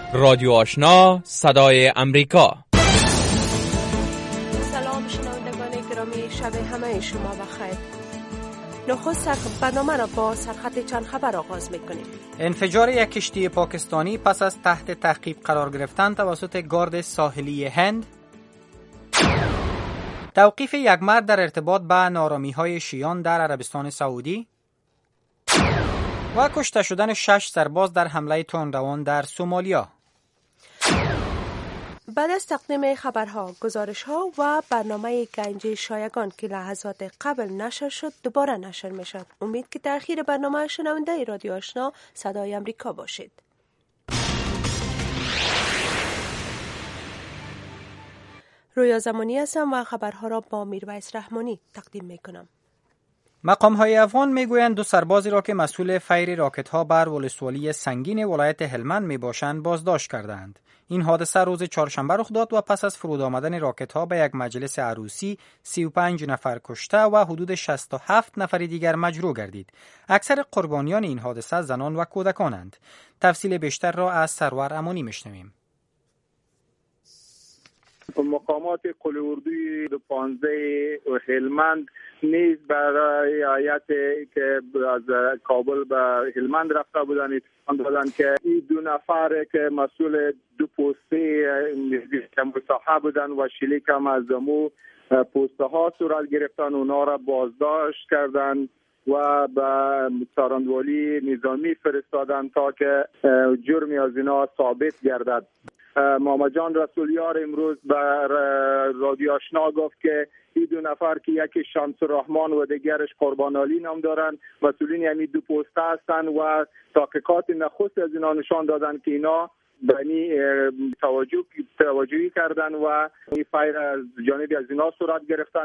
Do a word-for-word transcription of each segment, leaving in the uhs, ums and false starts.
رادیو آشنا صدای امریکا. سلام شنوندگان گرامی، شب همه شما بخیر. نخست برنامه را با سرخط چند خبر آغاز می‌کنیم. انفجار یک کشتی پاکستانی پس از تحت تعقیب قرار گرفتن توسط گارد ساحلی هند. توقیف یک مرد در ارتباط به نارامی‌های شیعیان در عربستان سعودی و کشته شدن شش سرباز در حمله تندروان در سومالیا. بعد از تقدیم خبرها، گزارش‌ها و برنامه گنج شایگان که لحظات قبل نشر شد دوباره نشر می‌شد. امید که در اخیر برنامه شنونده رادیو آشنا صدای امریکا باشید. رویا زمانی هستم و خبرها را با میرویس رحمانی تقدیم می‌کنم. مقام‌های افغان میگویند دو سربازی را که مسئول فیر راکت‌ها بر ولسوالی سنگین ولایت هلمند میباشند بازداشت کردند. این حادثه روز چهارشنبه رخ داد و پس از فرود آمدن راکت‌ها به یک مجلس عروسی سی و پنج نفر کشته و حدود شصت و هفت نفر دیگر مجروح گردید. اکثر قربانیان این حادثه زنان و کودکانند. تفصیل بیشتر را از سرور امانی میشنویم. مقامات قل اردوی دو پانزده هلمند نیز برای آیت که از کابل به هلمند رفته بودند اطلاع دادند که این دو نفر که مسئول دو پسته که مصاحب بودند و شلیک هم از امو پسته ها صورت گرفتن، اونا را بازداشت کردند و به ساراندوالی نظامی فرستادند تا که جرمی از اینا ثابت گردد. محمد جان رسولیار امروز به رادیو آشنا گفت که این دو نفر که یکی شمس الرحمن و دیگرش قربان علی نام دارن مسئولین همین دو پسته هستند و تحقیقات نخست از اینا نشان دادن که اینا بنی توجه توجهی کردن و این فیر از جانب از اینا صورت گرفتن.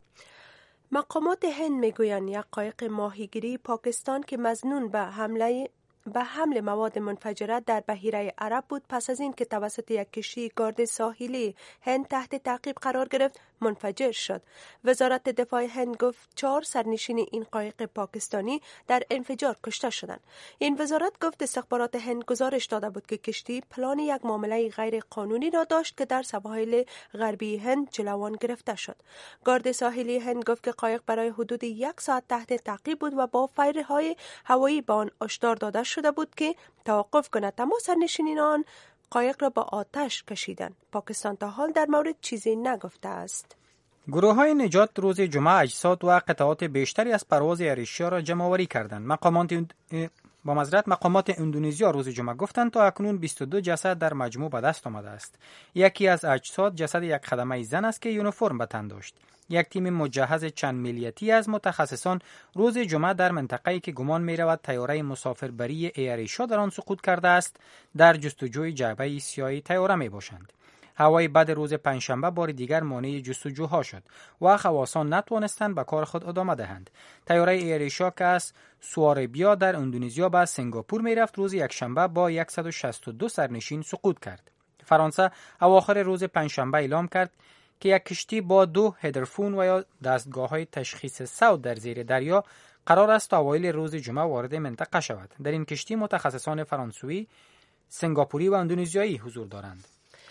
مقامات هند میگویند یک قایق ماهیگیری پاکستان که مظنون به حمله به حمل مواد منفجره در بحیره عرب بود پس از این که توسط یک کشتی گارد ساحلی هند تحت تعقیب قرار گرفت منفجر شد. وزارت دفاع هند گفت چهار سرنشین این قایق پاکستانی در انفجار کشته شدند. این وزارت گفت استخبارات هند گزارش داده بود که کشتی پلان یک معامله غیر قانونی را داشت که در سواحل غربی هند جلوان گرفته شد. گارد ساحلی هند گفت که قایق برای حدود یک ساعت تحت تعقیب بود و با فیرهای هوایی به آن هشدار داده شده بود که توقف کند. تمام سرنشینان آن قایق را با آتش کشیدند. پاکستان تا حال در مورد چیزی نگفته است. گروه های نجات روز جمعه اجساد و قطعات بیشتری از پرواز ایرشیا را جمع آوری کردند. مقامات با معذرت مقامات اندونزیا روز جمعه گفتند تا اکنون بیست و دو جسد در مجموع به دست آمده است. یکی از اجساد جسد یک خدمه زن است که یونیفرم به تن داشت. یک تیم مجهز چند ملیتی از متخصصان روز جمعه در منطقه‌ای که گمان می‌رود طیاره مسافربری ایرشیا در آن سقوط کرده است در جستجوی جعبه سیاه طیاره میباشند. هوای بد روز پنجشنبه بار دیگر مانع جستجوها شد و خواصان نتوانستند به کار خود ادامه دهند. طیاره ایرشیا که از سواربیا در اندونزیا به سنگاپور میرفت روز یکشنبه با صد و شصت و دو سرنشین سقوط کرد. فرانسه اواخر روز پنجشنبه اعلام کرد که یک کشتی با دو هدرفون و یا دستگاه‌های تشخیص صوت در زیر دریا قرار است تا اوایل روز جمعه وارد منطقه شود. در این کشتی متخصصان فرانسوی، سنگاپوری و اندونزیایی حضور دارند.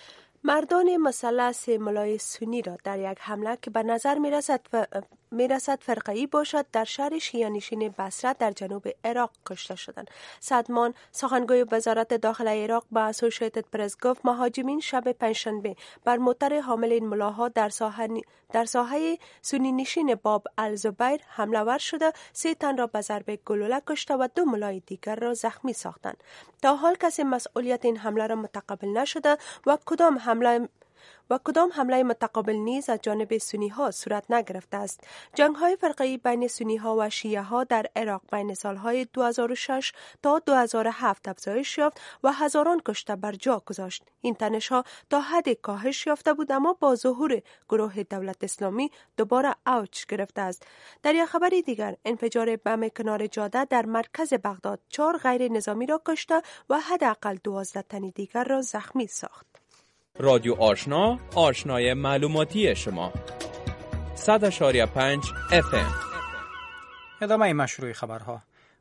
مردان مثلث ملای سنی را در یک حمله که به نظر می‌رسد ف... می‌رسد فرقه‌ای باشد در شهر شیعه‌نشین بصره در جنوب عراق کشته شدند. صدمان سخنگوی وزارت داخل عراق به اسوسییتد پرس گفت مهاجمین شب پنجشنبه بر موتر حامل این ملاها در ساحه در ساحه سنی نشین باب الزبیر حمله ور شده سه تن را به ضرب گلوله کشته و دو ملای دیگر را زخمی ساختند. تا حال کسی مسئولیت این حمله را متقبل نشده و کدام حمله و کدام حمله متقابل نیز از جانب سنی ها صورت نگرفته است. جنگ های فرقه‌ای بین سنی ها و شیعه ها در عراق بین سالهای دو هزار و شش تا دو هزار و هفت افزایش یافت و هزاران کشته بر جا گذاشت. این تنش ها تا حد کاهش یافته بود اما با ظهور گروه دولت اسلامی دوباره اوج گرفته است. در یک خبر دیگر انفجار بم کنار جاده در مرکز بغداد چهار غیر نظامی را کشته و حداقل دوازده تن دیگر را زخمی ساخت. رادیو آشنا، آشنای معلوماتی شما. صد و پنج اف ام. ادامه مشروع خبرها.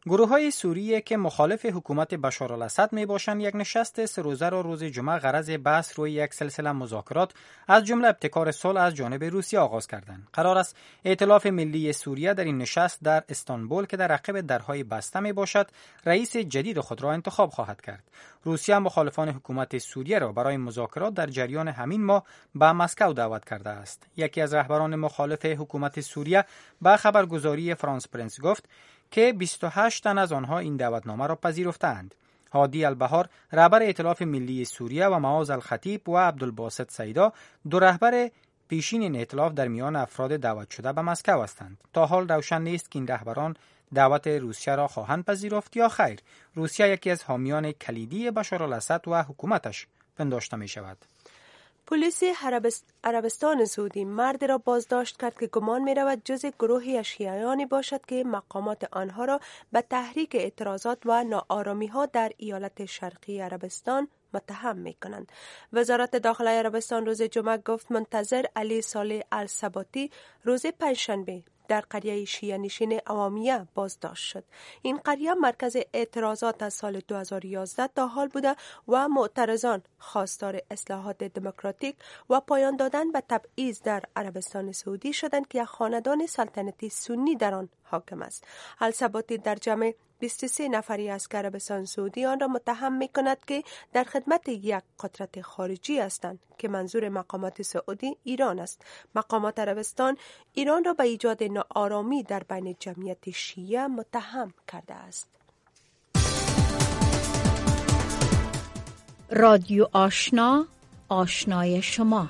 گروه‌های سوریه که مخالف حکومت بشار الاسد میباشند یک نشست سه روزه را روز جمعه غرض بحث روی یک سلسله مذاکرات از جمله ابتکار صلح از جانب روسیه آغاز کردند. قرار است ائتلاف ملی سوریه در این نشست در استانبول که در عقب درهای بسته میباشد رئیس جدید خود را انتخاب خواهد کرد. روسیه مخالفان حکومت سوریه را برای مذاکرات در جریان همین ماه به مسکو دعوت کرده است. یکی از رهبران مخالف حکومت سوریه به خبرگزاری فرانس پرنس گفت که بیست و هشت تن از آنها این دعوتنامه را پذیرفتند. هادی البهار رهبر ائتلاف ملی سوریه و معاذ الخطیب و عبدالباسط سیدا دو رهبر پیشین این ائتلاف در میان افراد دعوت شده به مسکو هستند. تا حال روشن نیست که این رهبران دعوت روسیه را خواهند پذیرفت یا خیر. روسیه یکی از حامیان کلیدی بشار الاسد و حکومتش پنداشته می شود. پلیس عربستان سعودی مرد را بازداشت کرد که گمان می رود جز گروهی شیعیانی باشد که مقامات آنها را به تحریک اعتراضات و ناآرامی ها در ایالت شرقی عربستان متهم می کنند. وزارت داخله عربستان روز جمعه گفت منتظر علی صالح الثباتی روز پنجشنبه در قریه شیعه نشین عوامیه بازداشت شد. این قریه مرکز اعتراضات از سال دو هزار و یازده تا حال بوده و معترضان خواستار اصلاحات دموکراتیک و پایان دادن به تبعیض در عربستان سعودی شدند که یک خاندان سلطنتی سنی در آن حاکم است. الثباتی در جمع بیست و سه نفری است که عربستان سعودی آن را متهم می کند که در خدمت یک قدرت خارجی هستند که منظور مقامات سعودی ایران است. مقامات عربستان ایران را به ایجاد ناآرامی در بین جمعیت شیعه متهم کرده است. رادیو آشنا، آشنای شما.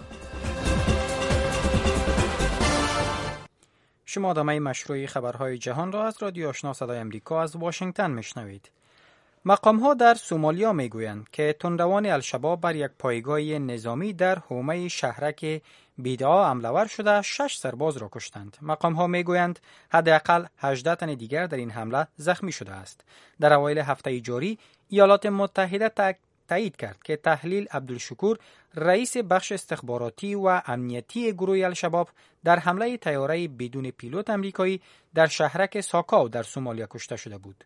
شما ادامه مشروع خبرهای جهان را از رادیو آشنا صدای امریکا از واشنگتن میشنوید. مقام‌ها در سومالیا میگویند که تندروان الشباب بر یک پایگاه نظامی در حومه شهرک بیدعا حمله ور شده شش سرباز را کشتند. مقام‌ها میگویند حداقل هجده تن دیگر در این حمله زخمی شده است. در اوایل هفته جاری ایالات متحده تک تایید کرد که تحلیل عبدالشکور رئیس بخش استخباراتی و امنیتی گروه الشباب در حمله طیاره بدون پیلوت امریکایی در شهرک ساکاو در سومالیا کشته شده بود.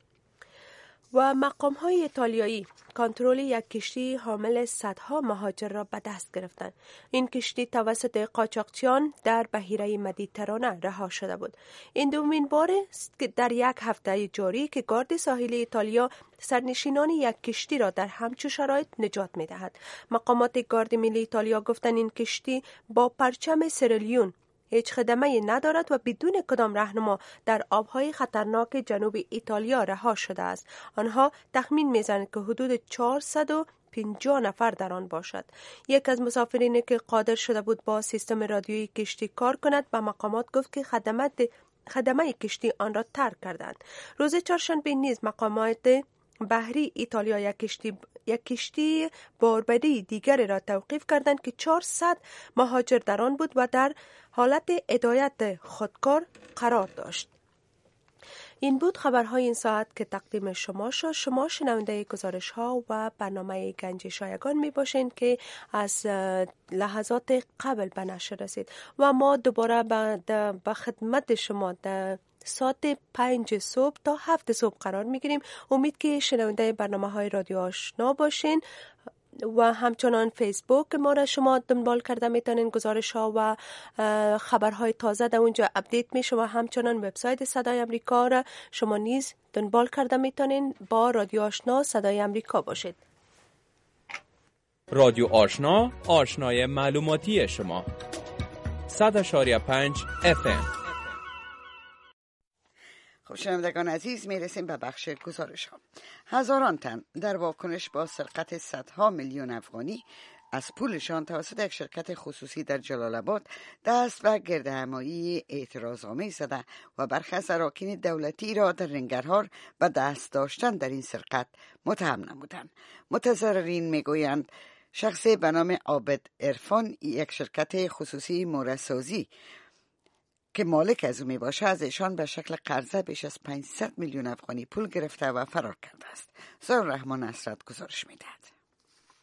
و مقام‌های ایتالیایی کنترل یک کشتی حامل صدها مهاجر را به دست گرفتند. این کشتی توسط قاچاقچیان در بحیره مدیترانه رها شده بود. این دومین بار است که در یک هفته جاری که گارد ساحلی ایتالیا سرنشینان یک کشتی را در همچو شرایط نجات می‌دهد. مقامات گارد ملی ایتالیا گفتند این کشتی با پرچم سیرالیون هیچ خدمه ندارد و بدون کدام راهنما در آبهای خطرناک جنوب ایتالیا رها شده است. آنها تخمین می‌زنند که حدود چهارصد و پنجاه نفر در آن باشد. یک از مسافرین که قادر شده بود با سیستم رادیویی کشتی کار کند به مقامات گفت که خدمات خدمه کشتی آن را ترک کردند. روز چهارشنبه نیز مقامات بحری ایتالیا یک کشتی یک کشتی باربری دیگر را توقیف کردند که چهارصد مهاجر در آن بود و در حالت هدایت خودکار قرار داشت. این بود خبرهای این ساعت که تقدیم شما شد. شما شنونده گزارش ها و برنامه گنج شایگان می باشین که از لحظات قبل به نشر رسید و ما دوباره به خدمت شما در ساعت پنج صبح تا هفت صبح قرار میگیریم. امید که شنونده برنامه های رادیو آشنا باشین و همچنان فیسبوک ما را شما دنبال کرده میتونین. گزارش ها و خبرهای تازه در اونجا اپدیت میشه و همچنان وبسایت صدای امریکا را شما نیز دنبال کرده میتونین. با رادیو آشنا صدای امریکا باشید. رادیو آشنا، آشنای معلوماتی شما. صد اشاری پنج اف ام. خب شنوندگان عزیز، میرسیم به بخش گزارش ها. هزاران تن در واکنش با سرقت صدها میلیون افغانی از پولشان توسط یک شرکت خصوصی در جلال آباد دست به گردهمایی اعتراض‌آمیز زده و برخی از اراکین دولتی را در رنگرهار به دست داشتن در این سرقت متهم نمودند. متضررین میگویند شخصی به نام عابد عرفان یک شرکت خصوصی مورسازی که مالک از او می باشه از ایشان به شکل قرضه بیش از پانصد میلیون افغانی پول گرفته و فرار کرده است. زهر رحمان نصرت گزارش می دهد.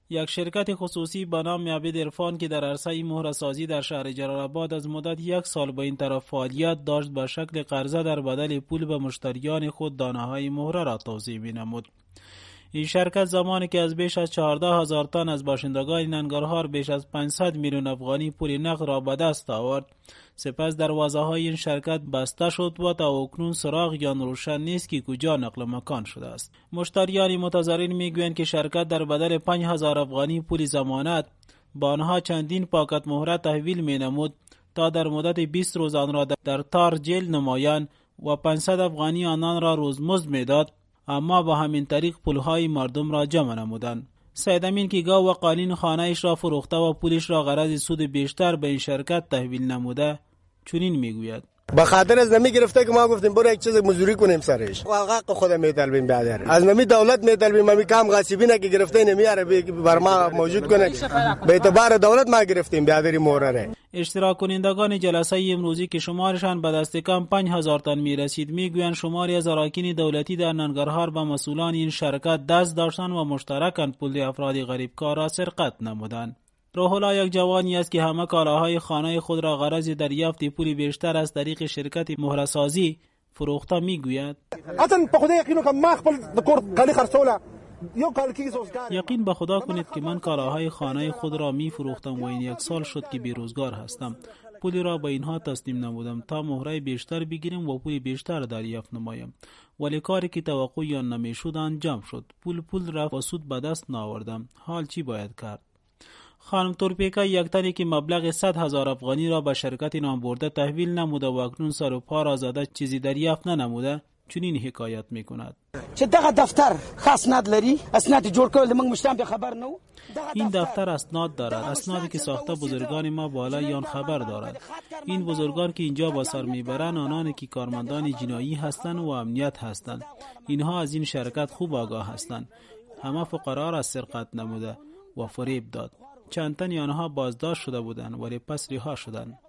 یک شرکت خصوصی به نام عبید عرفان که در عرصه مهره‌سازی در شهر جلال آباد از مدت یک سال به این طرف فعالیت داشت، به شکل قرضه در بدل پول به مشتریان خود دانه‌های مهره را توزیع می‌نمود. این شرکت زمانی که از بیش از چهارده هزار تن از باشندگان ننگرهار بیش از پانصد میلیون افغانی پول نقد را به دست آورد، سپس دروازه‌های این شرکت بسته شد و تا اکنون سراغ یا روشن نیست که کجا نقل مکان شده است. مشتریان متضرر میگویند که شرکت در بدل پنج هزار افغانی پول ضمانت با آنها چندین پاکت مهره تحویل مینمود تا در مدت بیست روز آن را در تار جل نمایند و پانصد افغانی آنان را روزمزد میداد، اما با همین طریق پولهای مردم را جمع نمودند. سید امین که گاه و قالین خانه‌اش را فروخته و پولش را غرض سود بیشتر به این شرکت تحویل نموده چنین میگوید: به خاطر از نمی گرفته که ما گفتیم برو یک چیز مزدوری کنیم سرش و حق خودم میطلبیم. بعد از نمی دولت میطلبیم، می کام غاصبینه که گرفته نمیاره بر ما موجود کنه، به اعتبار دولت ما گرفتیم بیادری مهره. اشتراک کنندگان جلسه امروزی که شمارشان به دست کم پنج هزار تن می رسید میگویند شماری از اراکین دولتی در ننگرهار به مسئولان این شرکت دست داشتند و مشترکاً پول افراد غریبکار را سرقت نمودند. روح الله یک جوانی است که همه کالاهای خانه خود را غرض دریافت پول بیشتر از طریق شرکت مهره‌سازی فروخته میگوید: اصلا په خدای یقین وکم ما خپل د کور کالی خرڅوله یو کال کې سوزګار. یقین به خدا کنید که من کالاهای خانه خود را می فروختم و این یک سال شد که بیروزگار هستم. پول را به اینها تسلیم نمودم تا مهره بیشتر بگیریم و پول بیشتر دریافت نمایم، ولی کاری که توقع آن نمیشد انجام شد. پول پول رفت و سود به دست نآوردم. حال چی باید کرد؟ خانم تورپیکا یک تنی که مبلغ صد هزار افغانی را به شرکت نام برده تحویل نموده و اکنون سر و پا را زده چیزی دریافت ننموده چنین حکایت میکند: چې دغه دفتر خاص ند لري، اسناد جوړ کول موږ مشتام به خبر نو. این دفتر اسناد دارد، اسنادی که ساخته بزرگان ما بالا یان خبر دارد. این بزرگان که اینجا با سر میبرند آنانی که کارمندان جنایی هستند و امنیت هستند. اینها از این شرکت خوب آگاه هستند. همه فقرا را سرقت نموده و فریب داد. چند تن آنها بازداشت شده بودند ولی پس رها شدند.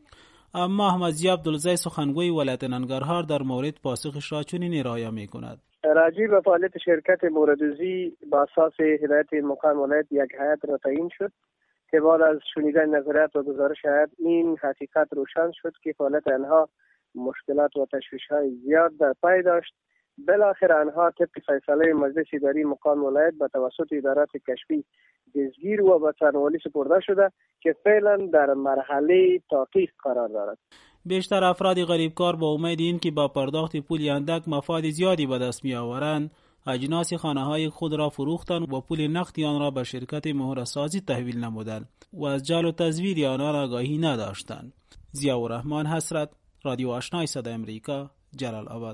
اما احمد ضیا عبدالزی سخنگوی ولایت ننگرهار در مورد پاسخش را چنین ارائه می‌کند: راجع به فعالیت شرکت موردوزی با اساس هدایت مقام ولایت یک هیئت را تعیین شد که بعد از شنیدن نظریات و گزارش هیئت این حقیقت روشن شد که فعالیت آنها مشکلات و تشویش‌های زیاد در پی داشت. بالاخره آنها طبق فیصله مجلس اداری مقام ولایت به توسط ادارات کشفی دستگیر و به سرنوالی سپرده شده که فعلا در مرحله تحقیق قرار دارد. بیشتر افراد غریبکار با امید این که با پرداخت پول اندک مفاد زیادی به دست می آورند اجناس خانه های خود را فروختند و پول نقدی آن را به شرکت مهره‌سازی تحویل نمودند و از جعل و تزویر آنها آگاهی نداشتند. ضیاءالرحمن حسرت، رادیو آشنای صدای امریکا، جلال آباد.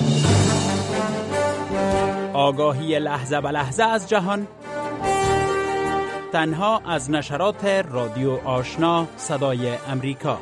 آگاهی لحظه به لحظه از جهان تنها از نشرات رادیو آشنا صدای امریکا.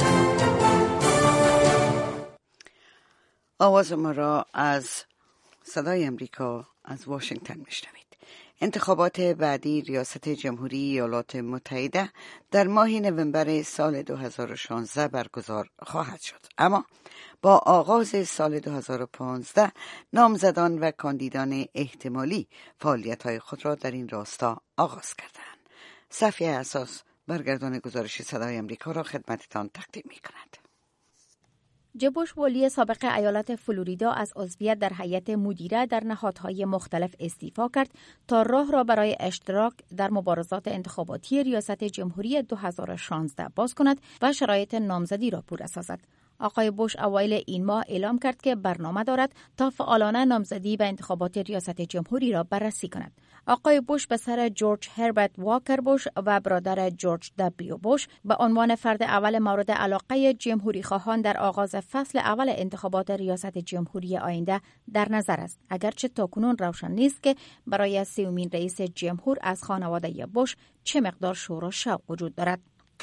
آواز ما را از صدای امریکا از واشنگتن میشنوید. انتخابات بعدی ریاست جمهوری ایالات متحده در ماه نوامبر سال دو هزار و شانزده برگزار خواهد شد، اما با آغاز سال دو هزار و پانزده نامزدان و کاندیدان احتمالی فعالیت‌های خود را در این راستا آغاز کردند. صفیه اساس برگردان گزارش صدای امریکا را خدمتتان تقدیم می‌کند. جب بوش ولی سابق ایالت فلوریدا از عضویت در هیئت مدیره در نهادهای مختلف استعفا کرد تا راه را برای اشتراک در مبارزات انتخاباتی ریاست جمهوری دو هزار و شانزده باز کند و شرایط نامزدی را پورا سازد. آقای بوش اوایل این ماه اعلام کرد که برنامه دارد تا فعالانه نامزدی به انتخابات ریاست جمهوری را بررسی کند. آقای بوش پسر جورج هربرت واکر بوش و برادر جورج دبلیو بوش به عنوان فرد اول مورد علاقه جمهوری خواهان در آغاز فصل اول انتخابات ریاست جمهوری آینده در نظر است، اگرچه تاکنون روشن نیست که برای سومین رئیس جمهور از خانواده بوش چه مقدار شور و شوق وجود دارد.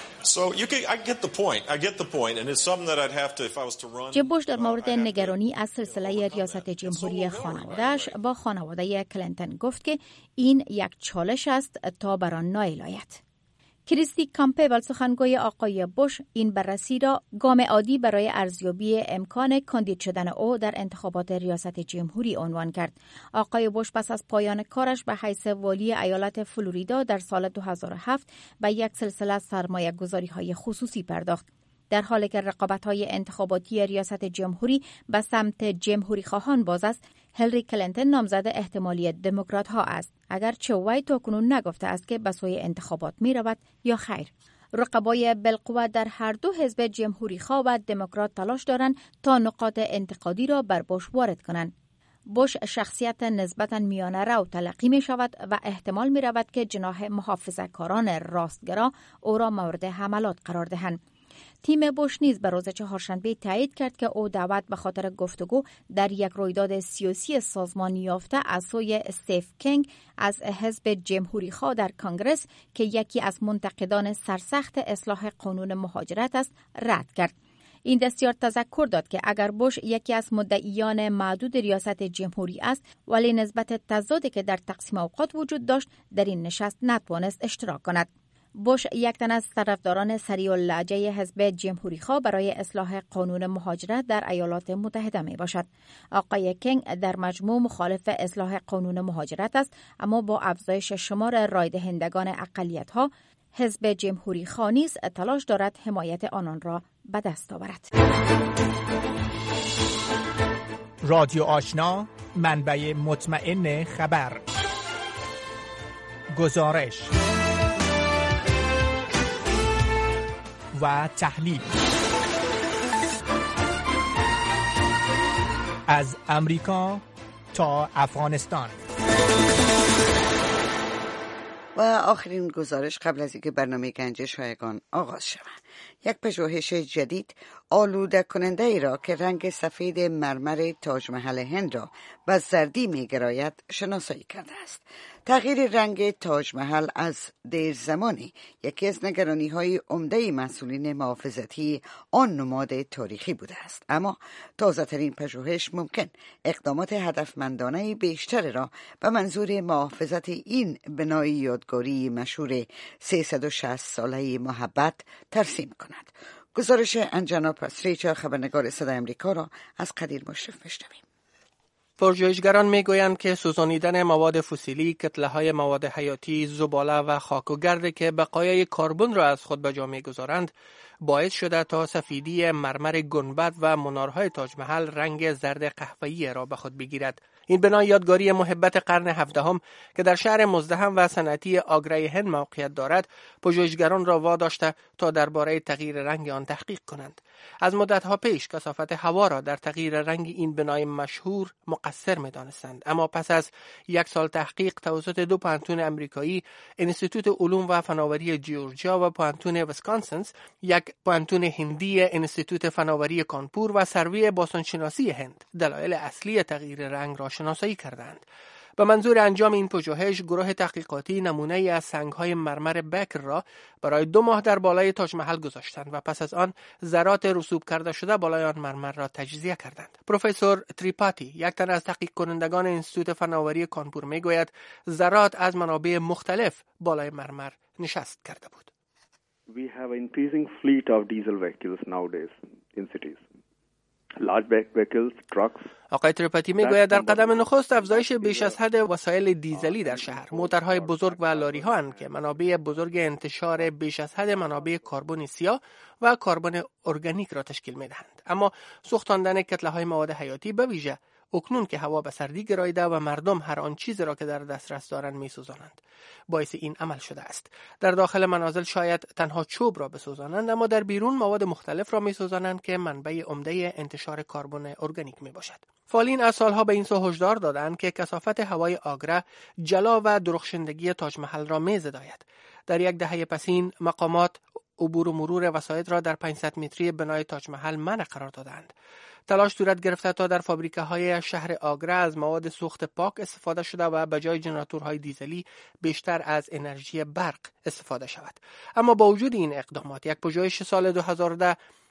جب بوش در مورد نگرانی از سلسله ریاست جمهوری خانواده‌اش با خانواده کلینتون گفت که این یک چالش است تا بر آن نائل آید. کریستی کامپبل سخنگوی آقای بوش این بررسی را گام عادی برای ارزیابی امکان کاندید شدن او در انتخابات ریاست جمهوری عنوان کرد. آقای بوش پس از پایان کارش به حیث والی ایالت فلوریدا در سال دو هزار و هفت به یک سلسله سرمایه گذاری های خصوصی پرداخت. در حالی که رقابت‌های انتخاباتی ریاست جمهوری به سمت جمهوری خواهان باز است، هیلاری کلینتون نامزد احتمالی دموکرات ها است، اگرچه وی تاکنون نگفته است که به سوی انتخابات می رود یا خیر. رقبای بالقوه در هر دو حزب جمهوری خواه و دموکرات تلاش دارند تا نقاط انتقادی را بر بوش وارد کنند. بوش شخصیت نسبتاً میانه رو تلقی می شود و احتمال می رود که جناح محافظه‌کاران راستگرا او را مورد حملات قرار دهند. تیم بوش نیز به روز چهارشنبه تایید کرد که او دعوت به خاطر گفتگو در یک رویداد سیاسی سازمانی یافته از سوی استیف کینگ از حزب جمهوری خواه در کنگره که یکی از منتقدان سرسخت اصلاح قانون مهاجرت است رد کرد. این دستیار تذکر داد که اگر بوش یکی از مدعیان معدود ریاست جمهوری است، ولی نسبت تضادی که در تقسیم اوقات وجود داشت در این نشست نتوانست اشتراک کند. بوش یک تن از طرفداران سریع اللهجه حزب جمهوری خواه برای اصلاح قانون مهاجرت در ایالات متحده می باشد. آقای کینگ در مجموع مخالف اصلاح قانون مهاجرت است، اما با افزایش شمار رای دهندگان اقلیت ها، حزب جمهوری خواه نیز تلاش دارد حمایت آنان را به دست آورد. رادیو آشنا، منبع مطمئن خبر. گزارش و تحلیل از امریکا تا افغانستان. و آخرین گزارش قبل از اینکه برنامه گنج شایگان آغاز شود. یک پژوهش جدید آلوده کننده ای را که رنگ سفید مرمر تاج محل هند را به زردی می گراید شناسایی کرده است. تغییر رنگ تاج محل از دیر زمانی یکی از نگرانی های عمده مسئولین محافظتی آن نماد تاریخی بوده است، اما تازه ترین پژوهش ممکن اقدامات هدفمندانه بیشتر را به منظور محافظت این بنای یادگاری مشهور سیصد و شصت ساله محبت ترسیم کند. گزارش انجنا پسریچا خبرنگار صدای امریکا را از قدیر مشرف میشنویم. پژوهشگران میگویند که سوزانیدن مواد فسیلی، کتله‌های مواد حیاتی، زباله و خاک و گرد که بقایای کربن را از خود به جا می‌گذارند، باعث شده تا سفیدی مرمر گنبد و منارهای تاج محل رنگ زرد قهوه‌ای را به خود بگیرد. این بنای یادگاری محبت قرن هفدهم که در شهر مزدحم و صنعتی آگرای هند موقعیت دارد، پژوهشگران را واداشته تا درباره تغییر رنگ آن تحقیق کنند. از مدت‌ها پیش کثافت هوا را در تغییر رنگ این بنای مشهور مقصر می‌دانستند، اما پس از یک سال تحقیق توسط دو پوهنتون امریکایی، انستیتوت علوم و فناوری جیورجیا و پوهنتون ویسکانسن، یک پوهنتون هندی، انستیتوت فناوری کانپور و سروی باستانشناسی هند، دلایل اصلی تغییر رنگ را شناسایی کردند. به منظور انجام این پژوهش، گروه تحقیقاتی نمونه ای از سنگ‌های مرمر بکر را برای دو ماه در بالای تاج محل گذاشتند و پس از آن ذرات رسوب کرده شده بالای آن مرمر را تجزیه کردند. پروفسور تریپاتی، یک تن از تحقیق کنندگان انستیتوت فناوری کانپور، میگوید ذرات از منابع مختلف بالای مرمر نشست کرده بود. We have an increasing fleet of diesel vehicles nowadays in cities. Large vehicles, trucks. آقای تریپاتی میگوید در قدم نخست افزایش بیش از حد وسایل دیزلی در شهر، موتورهای بزرگ و لاری‌ها اند که منابع بزرگ انتشار بیش از حد منابع کربن سیاه و کربن ارگانیک را تشکیل میدهند. اما سوختاندن کتله‌های مواد حیاتی به ویژه اکنون که هوا به سردی گراییده و مردم هر آن چیزی را که در دسترس دارند می‌سوزانند، باعث این عمل شده است. در داخل منازل شاید تنها چوب را بسوزانند، اما در بیرون مواد مختلف را می‌سوزانند که منبع عمده انتشار کربن ارگانیک میباشد. فعالین از سالها به این سو هشدار دادند که کثافت هوای آگره جلا و درخشندگی تاج محل را می‌زداید. در یک دهه پسین مقامات عبور و مرور وسایط را در پانصد متری بنای تاج محل منع قرار دادند. تلاش صورت گرفته تا در فابریکه‌های شهر آگره از مواد سوخت پاک استفاده شده و به جای ژنراتورهای دیزلی بیشتر از انرژی برق استفاده شود. اما با وجود این اقدامات، یک پژوهش سال دو هزار و ده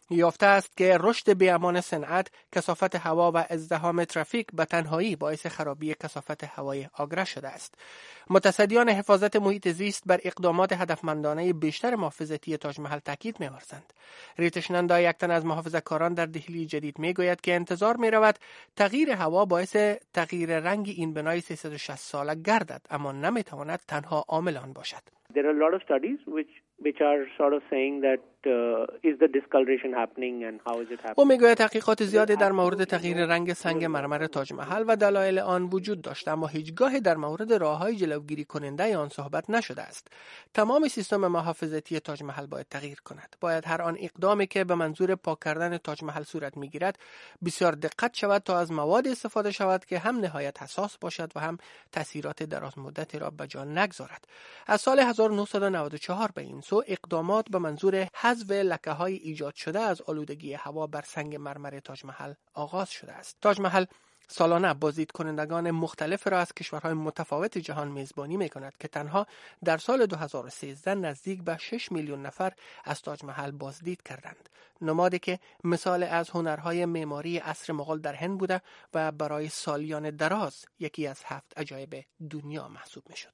یافته است که رشد بی‌امان صنعت، کثافت هوا و ازدحام ترافیک به تنهایی باعث خرابی کثافت هوای آگره شده است. متصدیان حفاظت محیط زیست بر اقدامات هدفمندانه بیشتر محافظتی تاج محل تاکید می‌ورزند. ریتش نندا، یک تن از محافظه‌کاران در دهلی جدید، میگوید که انتظار می‌رود تغییر هوا باعث تغییر رنگ این بنای سیصد و شصت ساله گردد، اما نمی‌تواند تنها عامل آن باشد. There are a lot of studies which which are sort of saying that uh, is the discoloration happening and how is it happening. او میگوید تحقیقات زیادی در مورد تغییر رنگ سنگ مرمر تاج محل و دلایل آن وجود داشته، اما هیچگاه در مورد راه‌های جلوگیری کننده آن صحبت نشده است. تمام سیستم محافظتی تاج محل باید تغییر کند. باید هر آن اقدامی که به منظور پاک کردن تاج محل صورت میگیرد بسیار دقت شود تا از مواد استفاده شود که هم نهایت حساس باشد و هم تاثیرات درازمدتی را به جا نگذارد. از سال هزار و نهصد و نود و چهار به این سو اقدامات به منظور حذف لکه‌های ایجاد شده از آلودگی هوا بر سنگ مرمر تاج محل آغاز شده است. تاج محل سالانه بازدید کنندگان مختلف را از کشورهای متفاوت جهان میزبانی می‌کند که تنها در سال دو هزار و سیزده نزدیک به شش میلیون نفر از تاج محل بازدید کردند. نمادی که مثال از هنرهای معماری عصر مغول در هند بوده و برای سالیان دراز یکی از هفت عجایب دنیا محسوب می‌شد.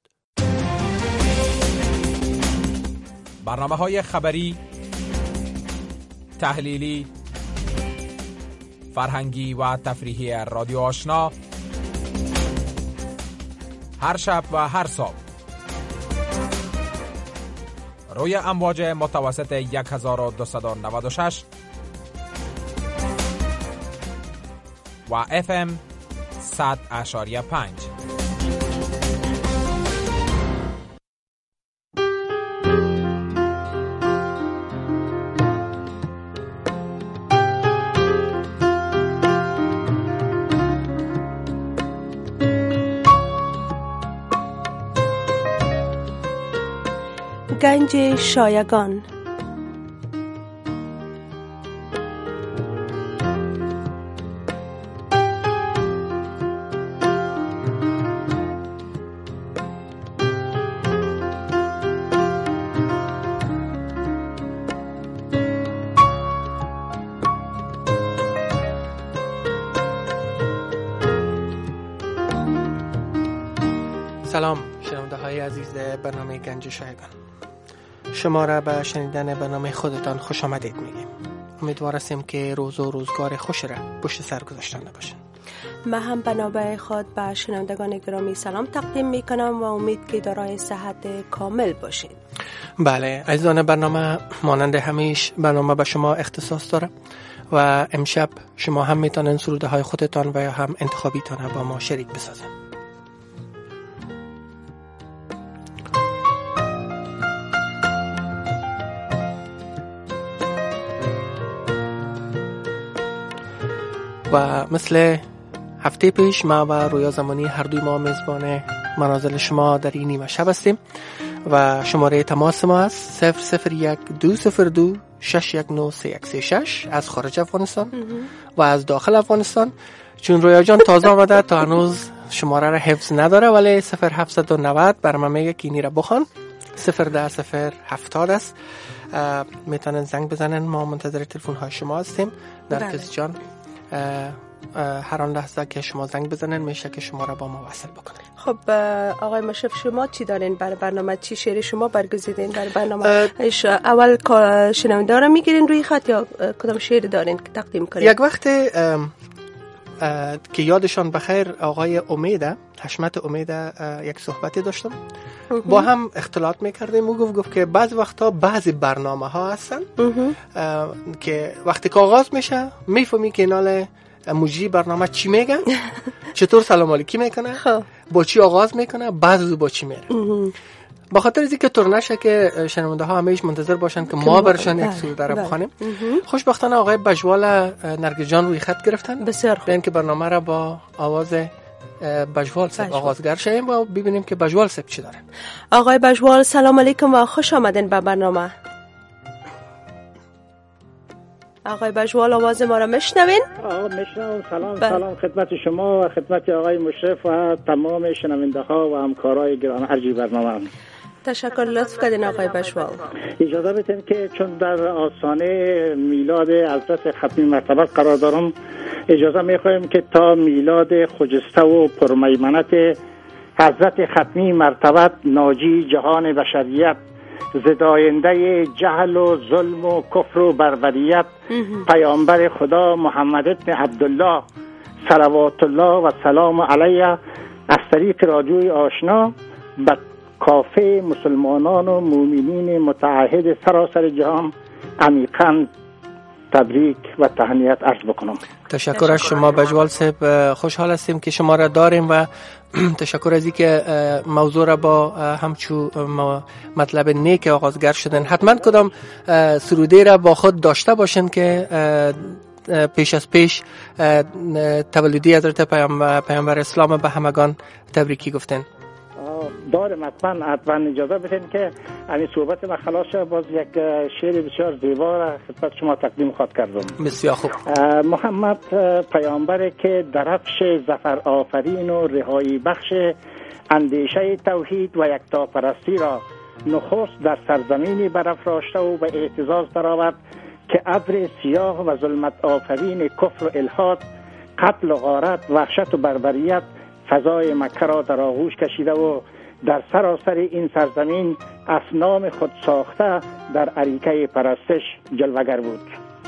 برنامه‌های خبری، تحلیلی، فرهنگی و تفریحی رادیو آشنا هر شب و هر صبح روی امواج متوسط یک هزار و دویست و نود و شش و اف ام صد اشاری پنج. گنج شایگان. سلام شنونده های عزیز برنامه گنج شایگان، شما را به شنیدن برنامه خودتان خوش آمدید میگیم. امیدوار هستیم که روز و روزگار خوش را پشت سر گذاشتنده باشین. من هم به نوبه خود به شنوندگان گرامی سلام تقدیم میکنم و امید که دارای صحت کامل باشید. بله عزیزان، برنامه مانند همیشه برنامه به شما اختصاص داره و امشب شما هم میتونن سروده های خودتان و یا هم انتخابیتان با ما شریک بسازن. و مثل هفته پیش ما و رویا زمانی هر دوی ما میزبان منازل شما در این نیمه شب هستیم و شماره تماس ما است صفر صفر یک دو صفر دو شش یک نه سه یک سه شش از خارج افغانستان و از داخل افغانستان. چون رویا جان تازه آمده تا هنوز شماره را حفظ نداره، ولی صفر هفتصد و نود برام میگه که اینی را بخوان. صفر ده صفر هفتاد است. میتونن زنگ بزنن، ما منتظر تلفن های شما هستیم. نرگس جان هر آن لحظه که شما زنگ بزنن میشه که شما را با ما وصل بکنن. خب آقای مشرف، شما چی دارین برای برنامه؟ چی شعر شما برگزیدین برای برنامه؟ اول شنونده را میگیرین روی خط یا کدام شعر دارین که تقدیم کنین؟ یک وقت که یادشان بخیر آقای امیده حشمت امیده یک صحبتی داشتم با هم اختلاط میکردیم. او گفت گفت که بعض وقتا بعضی برنامه ها هستن که وقتی که آغاز میشه میفهمی که نال موجی برنامه چی میگن، چطور سلام علیکی میکنه، با چی آغاز میکنه، بعض با چی میره. با خاطر از اینکه طور نشه که شنونده ها همیش منتظر باشن که ما برشان یک سروده را بخوانیم، خوشبختانه آقای بجوال نرگس جان روی خط گرفتن. بسیار خوب. ببین که برنامه را با آواز بجوال صاحب آغازگر شیم و ببینیم که بجوال صاحب چی دارن. آقای بجوال سلام علیکم و خوش آمدین به برنامه. آقای بجوال آواز ما را میشنوین؟ آقا میشنوم. سلام بل. سلام خدمت شما و خدمت آقای مشرف و تمام شنونده ها و همکارای گرامی هر جای برنامه. تشکر، لطف کردین آقای بشوال. اجازه بدین که چون در آستانه میلاد حضرت ختمی مرتبت قرار دارم، اجازه میخوایم که تا میلاد خجسته و پرمیمنت حضرت ختمی مرتبت ناجی جهان بشریت، زداینده جهل و ظلم و کفر و بربریت، پیامبر خدا محمد ابن عبدالله صلوات الله و سلام علیه از طریق رادیوی آشنا به کافه مسلمانان و مؤمنین متعهد سراسر جهان عمیقاً تبریک و تهنیت عرض بکنم. تشکر از شما بجوال صاحب، خوشحال هستیم که شما را داریم و تشکر از اینکه موضوع را با همچو مطلب نیک آغازگر شدن. حتما کدام سروده را با خود داشته باشین که پیش از پیش تولدی حضرت پیامبر, پیامبر اسلام به همگان تبریکی گفتن. دارم حتما حتما اجازه بدین که این صحبت ما خلاص شد، باز یک شعر بسیار زیبا را خدمت شما تقدیم خواهد کردم. بسیار خوب. محمد پیامبر که درفش ظفر آفرین و رهایی بخش اندیشه توحید و یکتاپرستی را نخست در سرزمینی برافراشته و به اعتزاز درآورد که ابر سیاه و ظلمت آفرین کفر و الحاد، قتل و غارت، وحشت و بربریت فضای مکه را در آغوش کشیده و در سراسر این سرزمین اصنام خود ساخته در اریکه پرستش جلوگر بود.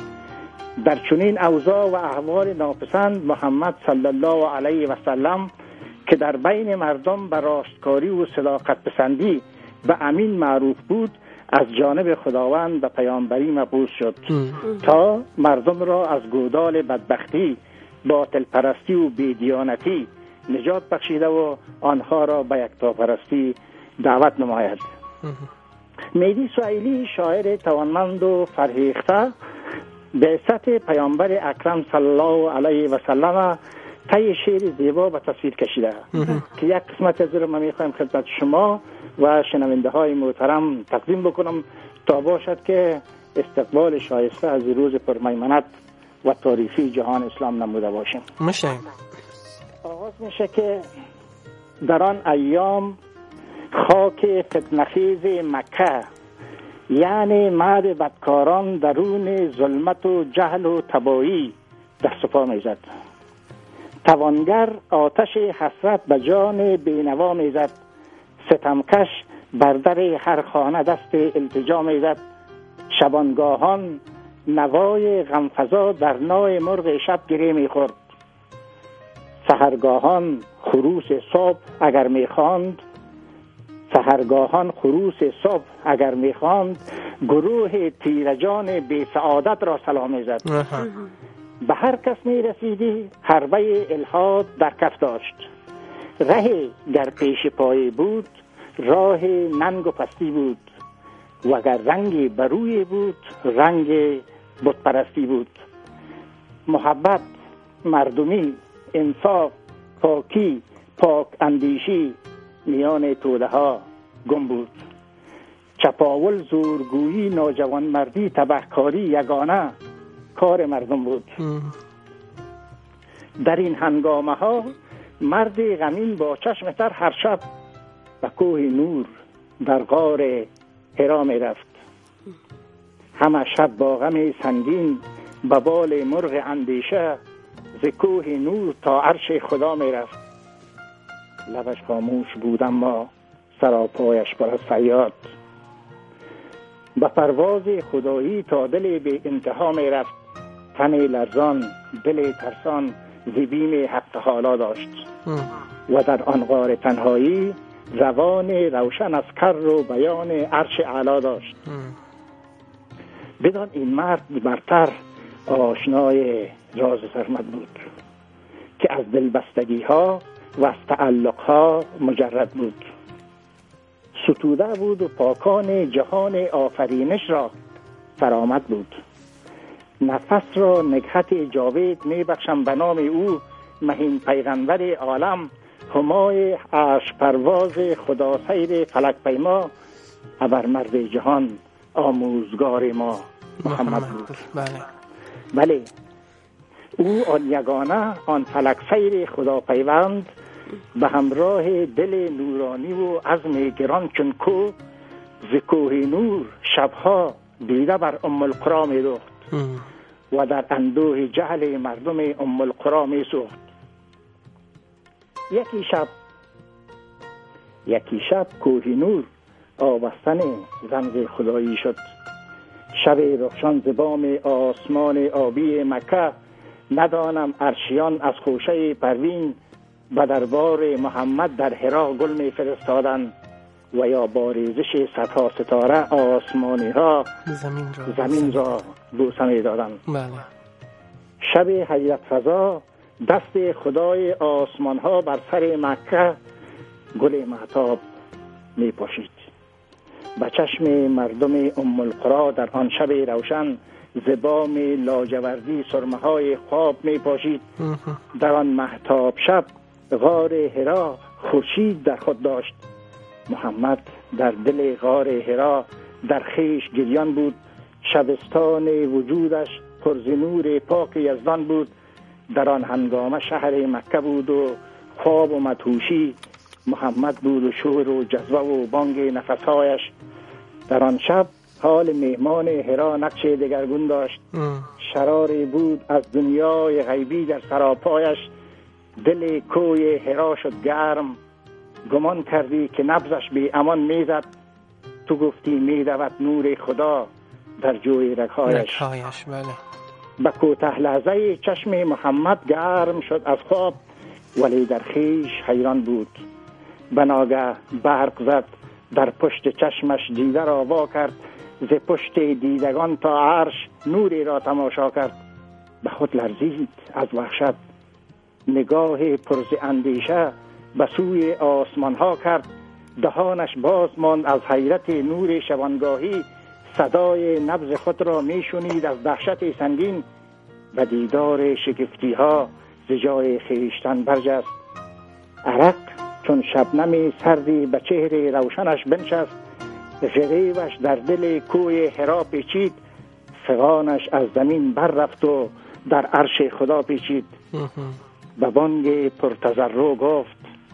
در چنین اوضاع و احوال ناپسند محمد صلی الله علیه و سلم که در بین مردم به راستکاری و صداقت پسندی به امین معروف بود، از جانب خداوند به پیامبری مبعوث شد تا مردم را از گودال بدبختی، باطل پرستی و بیدیانتی نجات بخشیده و آنها را به یکتاپرستی دعوت نماید. مهدی سهیلی شاعر توانمند و فرهیخته بعثت پیامبر اکرم صلی الله علیه و سلم طی شعر زیبا به تصویر کشیده که یک قسمت از رو من میخوایم خدمت شما و شنونده های محترم تقدیم بکنم تا باشد که استقبال شایسته از روز پرمیمنت و تاریخی جهان اسلام نموده باشیم. میشه آغاز میشه که در آن ایام خاک فتنخیز مکه، یعنی مهد بدکاران درون ظلمت و جهل و تباهی دست و پا میزد. توانگر آتش حسرت به جان بینوا میزد، ستمکش بر در هر خانه دست التجا میزد. شبانگاهان نوای غمفزا در نای مرغ شب گره میخورد. سحرگاهان خروس صبح اگر میخواند سحرگاهان خروس صبح اگر میخواند گروه تیرجان بی سعادت را سلام میزد. به هر کس میرسیدی حربه الحاد در کف داشت. ره گر پیش پای بود راه ننگ و پستی بود، و اگر رنگی بروی بود رنگ بت پرستی بود. محبت، مردمی، انصاف، پاکی، پاک اندیشی میان توده ها گم بود. چپاول، زورگویی، ناجوان مردی، تبهکاری یگانه کار مردم بود. در این هنگامه ها مرد غمین با چشم تر هر شب به کوه نور در غار حرا می رفت. همه شب با غم سنگین به بال مرغ اندیشه ز کوه نور تا عرش خدا می رفت. لبش خاموش بود اما سراپایش پر از فریاد. به پرواز خدایی تا دل به انتها می رفت. تن لرزان، دل ترسان ز بیم حق حالا داشت. و در آن غار تنهایی روان روشن از کر و بیان عرش اعلا داشت. بدان این مرد برتر آشنای راز سرمد بود که از دلبستگی ها و از تعلق ها مجرد بود. ستوده بود و پاکان جهان آفرینش را فرامد بود. نفس را نکهت جاوید می بخشم به نام او مهین پیغمبر عالم، همای عرش پرواز خدا سیر فلک پیما، ابر مرد جهان آموزگار ما محمد بود. بله بله او آن یگانه، آن فلک سیر خدا پیوند، به همراه دل نورانی و عزم گران چون کو ز کوه نور شبها دیده بر ام القرا می دوخت و در اندوه جهل مردم ام القرا می سوخت. یکی شب یکی شب کوه نور آبستن رمز خدایی شد. شب رخشان ز بام آسمان آبی مکه، ندانم عرشیان از خوشه پروین به دربار محمد در حرا گل می فرستادند و یا با ریزش صدها ستاره آسمانی ها زمین را, زمین را بوسه می دادند. بله. شب حیرت فضا دست خدای آسمان ها بر سر مکه گل مهتاب می پاشید. به چشم مردم ام القرا در آن شب روشن ز بام لاجوردی سرمه های خواب می پاشید. در آن مهتاب شب غار حرا خورشید در خود داشت. محمد در دل غار حرا در خیش گریان بود. شبستان وجودش پر ز نور پاک یزدان بود. در آن هنگامه شهر مکه بود و خواب و مدهوشی محمد بود و شور و جذبه و بانگ نفسهایش. در آن شب حال مهمان حرا نقش دگرگون داشت. شراری بود از دنیای غیبی در سراپایش. دل کوی حرا شد گرم، گمان کردی که نبضش بی امان میزد. تو گفتی میدود نور خدا در جوی رگهایش. بله. به کوته لحظه چشم محمد گرم شد از خواب، ولی در خیش حیران بود. به ناگه برق زد در پشت چشمش، دیده را وا کرد. ز پشت دیدگان تا عرش نوری را تماشا کرد. به خود لرزید از وحشت، نگاه پرز اندیشه به سوی آسمان ها کرد. دهانش باز ماند از حیرت نور شبانگاهی. صدای نبض خود را می شنید از دهشت سنگین. و دیدار شگفتی ها ز جای خیشتن برجست. عرق چون شبنم سردی به چهره روشنش بنشست. غریوش در دل کوی حرا پیچید. فغانش از زمین بر رفت و در عرش خدا پیچید. به بانگ پرتضرع گفت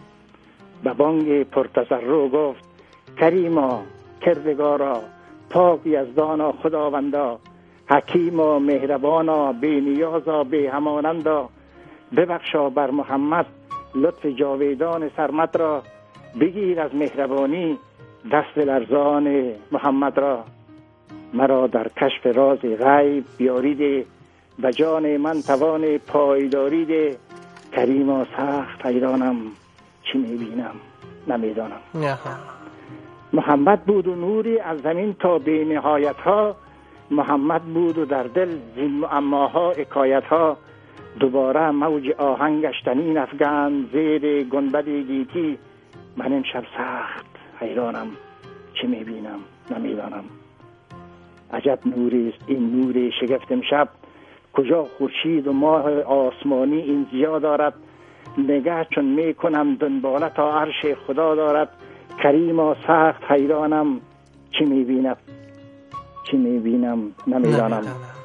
به بانگ پرتضرع گفت کریما، کردگارا، پاک یزدانا، خداوندا، حکیما، مهربانا، بی نیازا، بی همانندا، ببخشا بر محمد لطف جاویدان سرمد را. بگیر از مهربانی دست لرزان محمد را. مرا در کشف راز غیب بیاریده، به جان من توان پایداریده. کریما سخت حیرانم، چی میبینم نمیدانم. محمد بود و نوری از زمین تا بی نهایت ها. محمد بود و در دل زین معماها حکایت ها. دوباره موج آهنگش تنین افگند زیر گنبد گیتی. من امشب سخت حیرانم، چی میبینم نمیدانم. عجب نوری است این نور شگفت امشب. کجا خورشید و ماه آسمانی این ضیا دارد. نگه چون میکنم دنباله تا عرش خدا دارد. کریما سخت حیرانم، چی میبینم چی میبینم نمیدانم.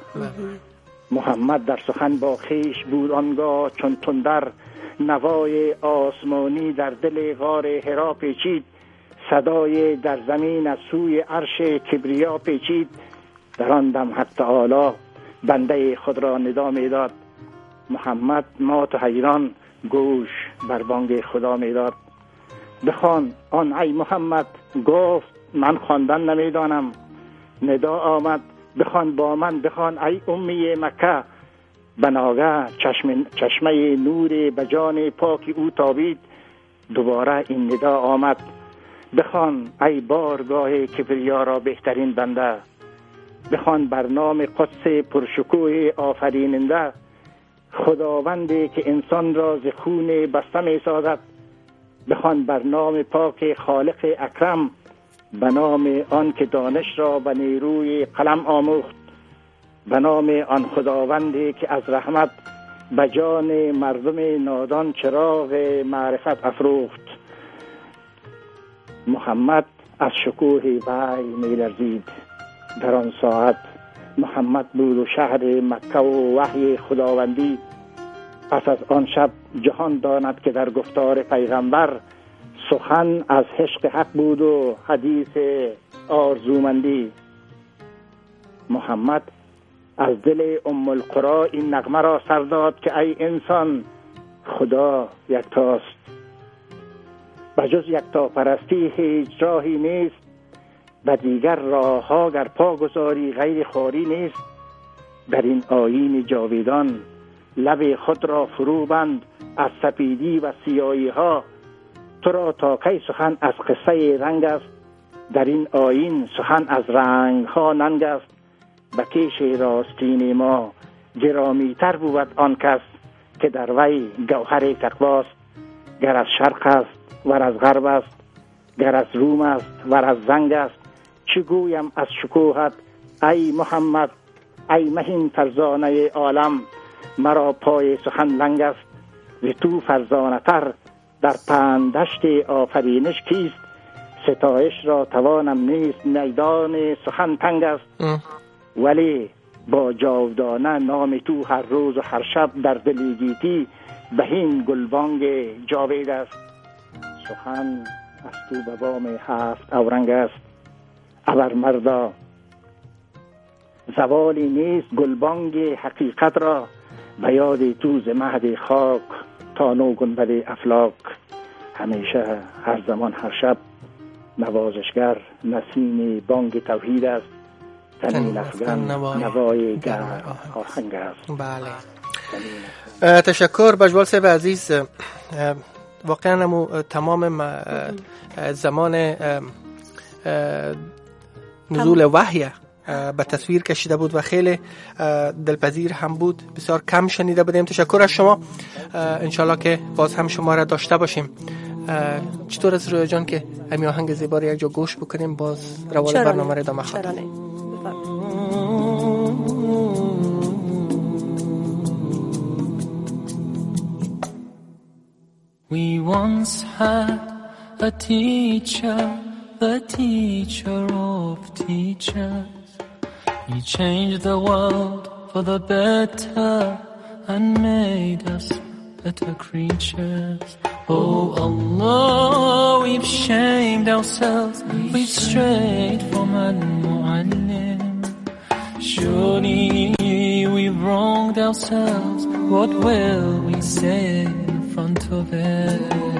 محمد در سخن با خیش بود آنگاه، چون تندر نوای آسمانی در دل غار حرا پیچید. صدای در زمین از سوی عرش کبریا پیچید. در آن دم حق تعالی بنده خود را ندا میداد. محمد مات و حیران گوش بر بانگ خدا میداد. بخوان آن ای محمد، گفت من خواندن نمیدانم. ندا آمد بخوان با من، بخوان ای امی مکه. بناگه چشم چشمه نور به جان پاک او تابید. دوباره این ندا آمد بخوان ای بارگاه کبریا را بهترین بنده. بخوان بر نام قدس پرشکوه آفریننده. خداوندی که انسان را ز خون بسته می سازد. بخوان بر نام پاک خالق اکرم. به نام آن که دانش را به نیروی قلم آموخت. به نام آن خداوندی که از رحمت به جان مردم نادان چراغ معرفت افروخت. محمد از شکوه وحی می لرزید. در آن ساعت محمد بود و شهر مکه و وحی خداوندی. پس از آن شب جهان داند که در گفتار پیغمبر سخن از عشق حق بود و حدیث آرزومندی. محمد از دل ام القرا این نغمه را سر داد که ای انسان خدا یکتاست، بجز یکتا پرستی هیچ راهی نیست، و دیگر راه ها گر پا گذاری غیر خواری نیست. در این آیین جاویدان لب خود را فرو بند از سپیدی و سیاهی ها، تو را تا کی سخن از قصه رنگ است، در این آیین سخن از رنگ ها ننگ است. به کیش راستین ما گرامی تر بود آن کس که در وی گوهر تقواست. گر از شرق است ور از غرب است، گر از روم است ور از زنگ است. چه گویم از شکوهت ای محمد، ای مهین فرزانه عالم، مرا پای سخن لنگ است. ز تو فرزانه تر در پندشت آفرینش کیست، ستایش را توانم نیست میدان سخن تنگ است. ولی با جاودانه نام تو هر روز و هر شب در دل گیتی، بهین گلبانگ جاوید است. سخن از تو به بام هفت اورنگ است، ابر مردا زوالی نیست گلبانگ حقیقت را، به یاد تو ز مهد خاک تا نو گنبد افلاک. همیشه هر زمان هر شب نوازشگر نسیم بانگ توحید است، تنین افغان نوای گر آهنگ است. بله، تشکر بجوال صاحب عزیز. واقعا همو تمام زمان نزول وحی به تصویر کشیده بود و خیلی دلپذیر هم بود. بسیار کم شنیده بودیم. تشکر از شما. انشالله که باز هم شما را داشته باشیم. چطور از رویا جان که همین آهنگ زیبا را یک جا گوش بکنیم، باز روال برنامه را ادامه خواهیم. We once had a teacher, the teacher of teachers. He changed the world for the better and made us better creatures. Oh Allah, we've shamed ourselves, we've strayed from Al-Mu'allim. Surely we've wronged ourselves, what will we say in front of it?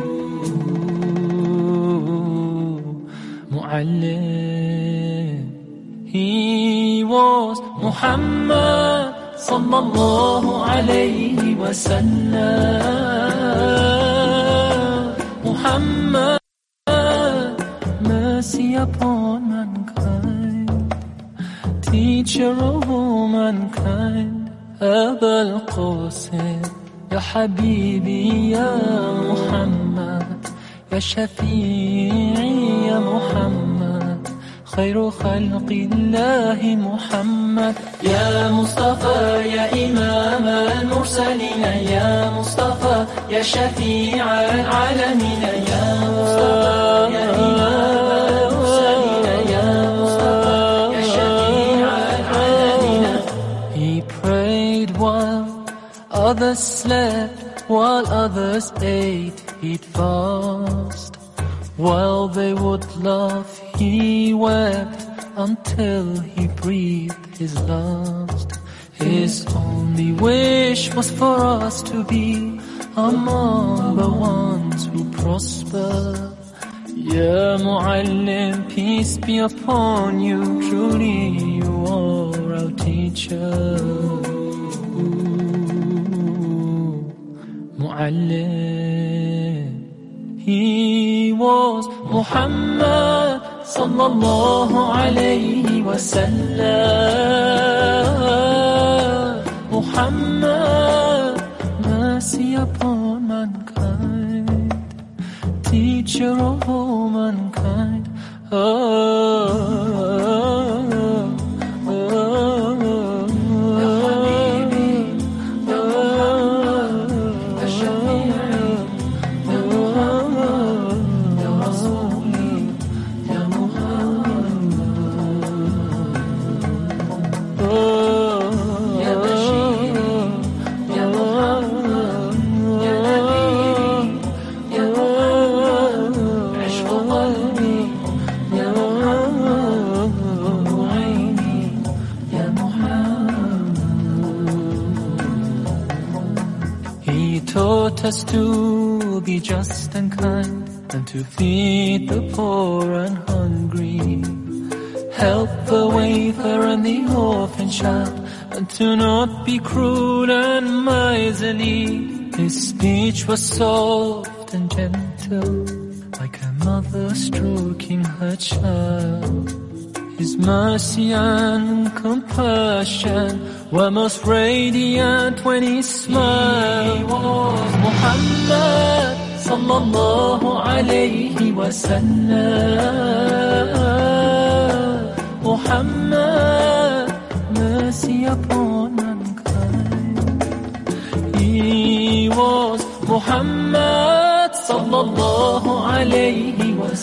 Mu'allim, he was Muhammad sallallahu alayhi wa sallam. Muhammad, mercy upon mankind, teacher of all mankind. Abul Qasim, ya Habibi, ya Muhammad, ya Shafi'i, ya Muhammad, خير خلق الله محمد. يا مصطفى يا إمام المرسلين، يا مصطفى يا شفيع العالمين، يا مصطفى يا إمام المرسلين، يا مصطفى يا شفيع العالمين. He prayed while others slept, while others ate, he'd fast. While they would laugh, he wept until he breathed his last. His only wish was for us to be among the ones who prosper. Ya Mu'allim, peace be upon you, truly you are our teacher. Mu'allim, he was Muhammad sallallahu alayhi wa sallam. Muhammad, mercy upon mankind, teacher of all mankind. Oh, oh, oh, ya Habibi, ya Muhammad, ya Shafi'i, ya Muhammad, ya Rasuli, ya Muhammad. Oh, ya Bashir, ya Muhammad, ya Nabi, ya Muhammad, عشق قلبي taught us to be just and kind, and to feed the poor and hungry, help the wafer and the orphan child, and to not be cruel and miserly. His speech was soft and gentle, like a mother stroking her child. His mercy and compassion were most radiant when he smiled. He was Muhammad sallallahu alayhi wa sallam. Muhammad, mercy upon mankind. He was Muhammad sallallahu alayhi wa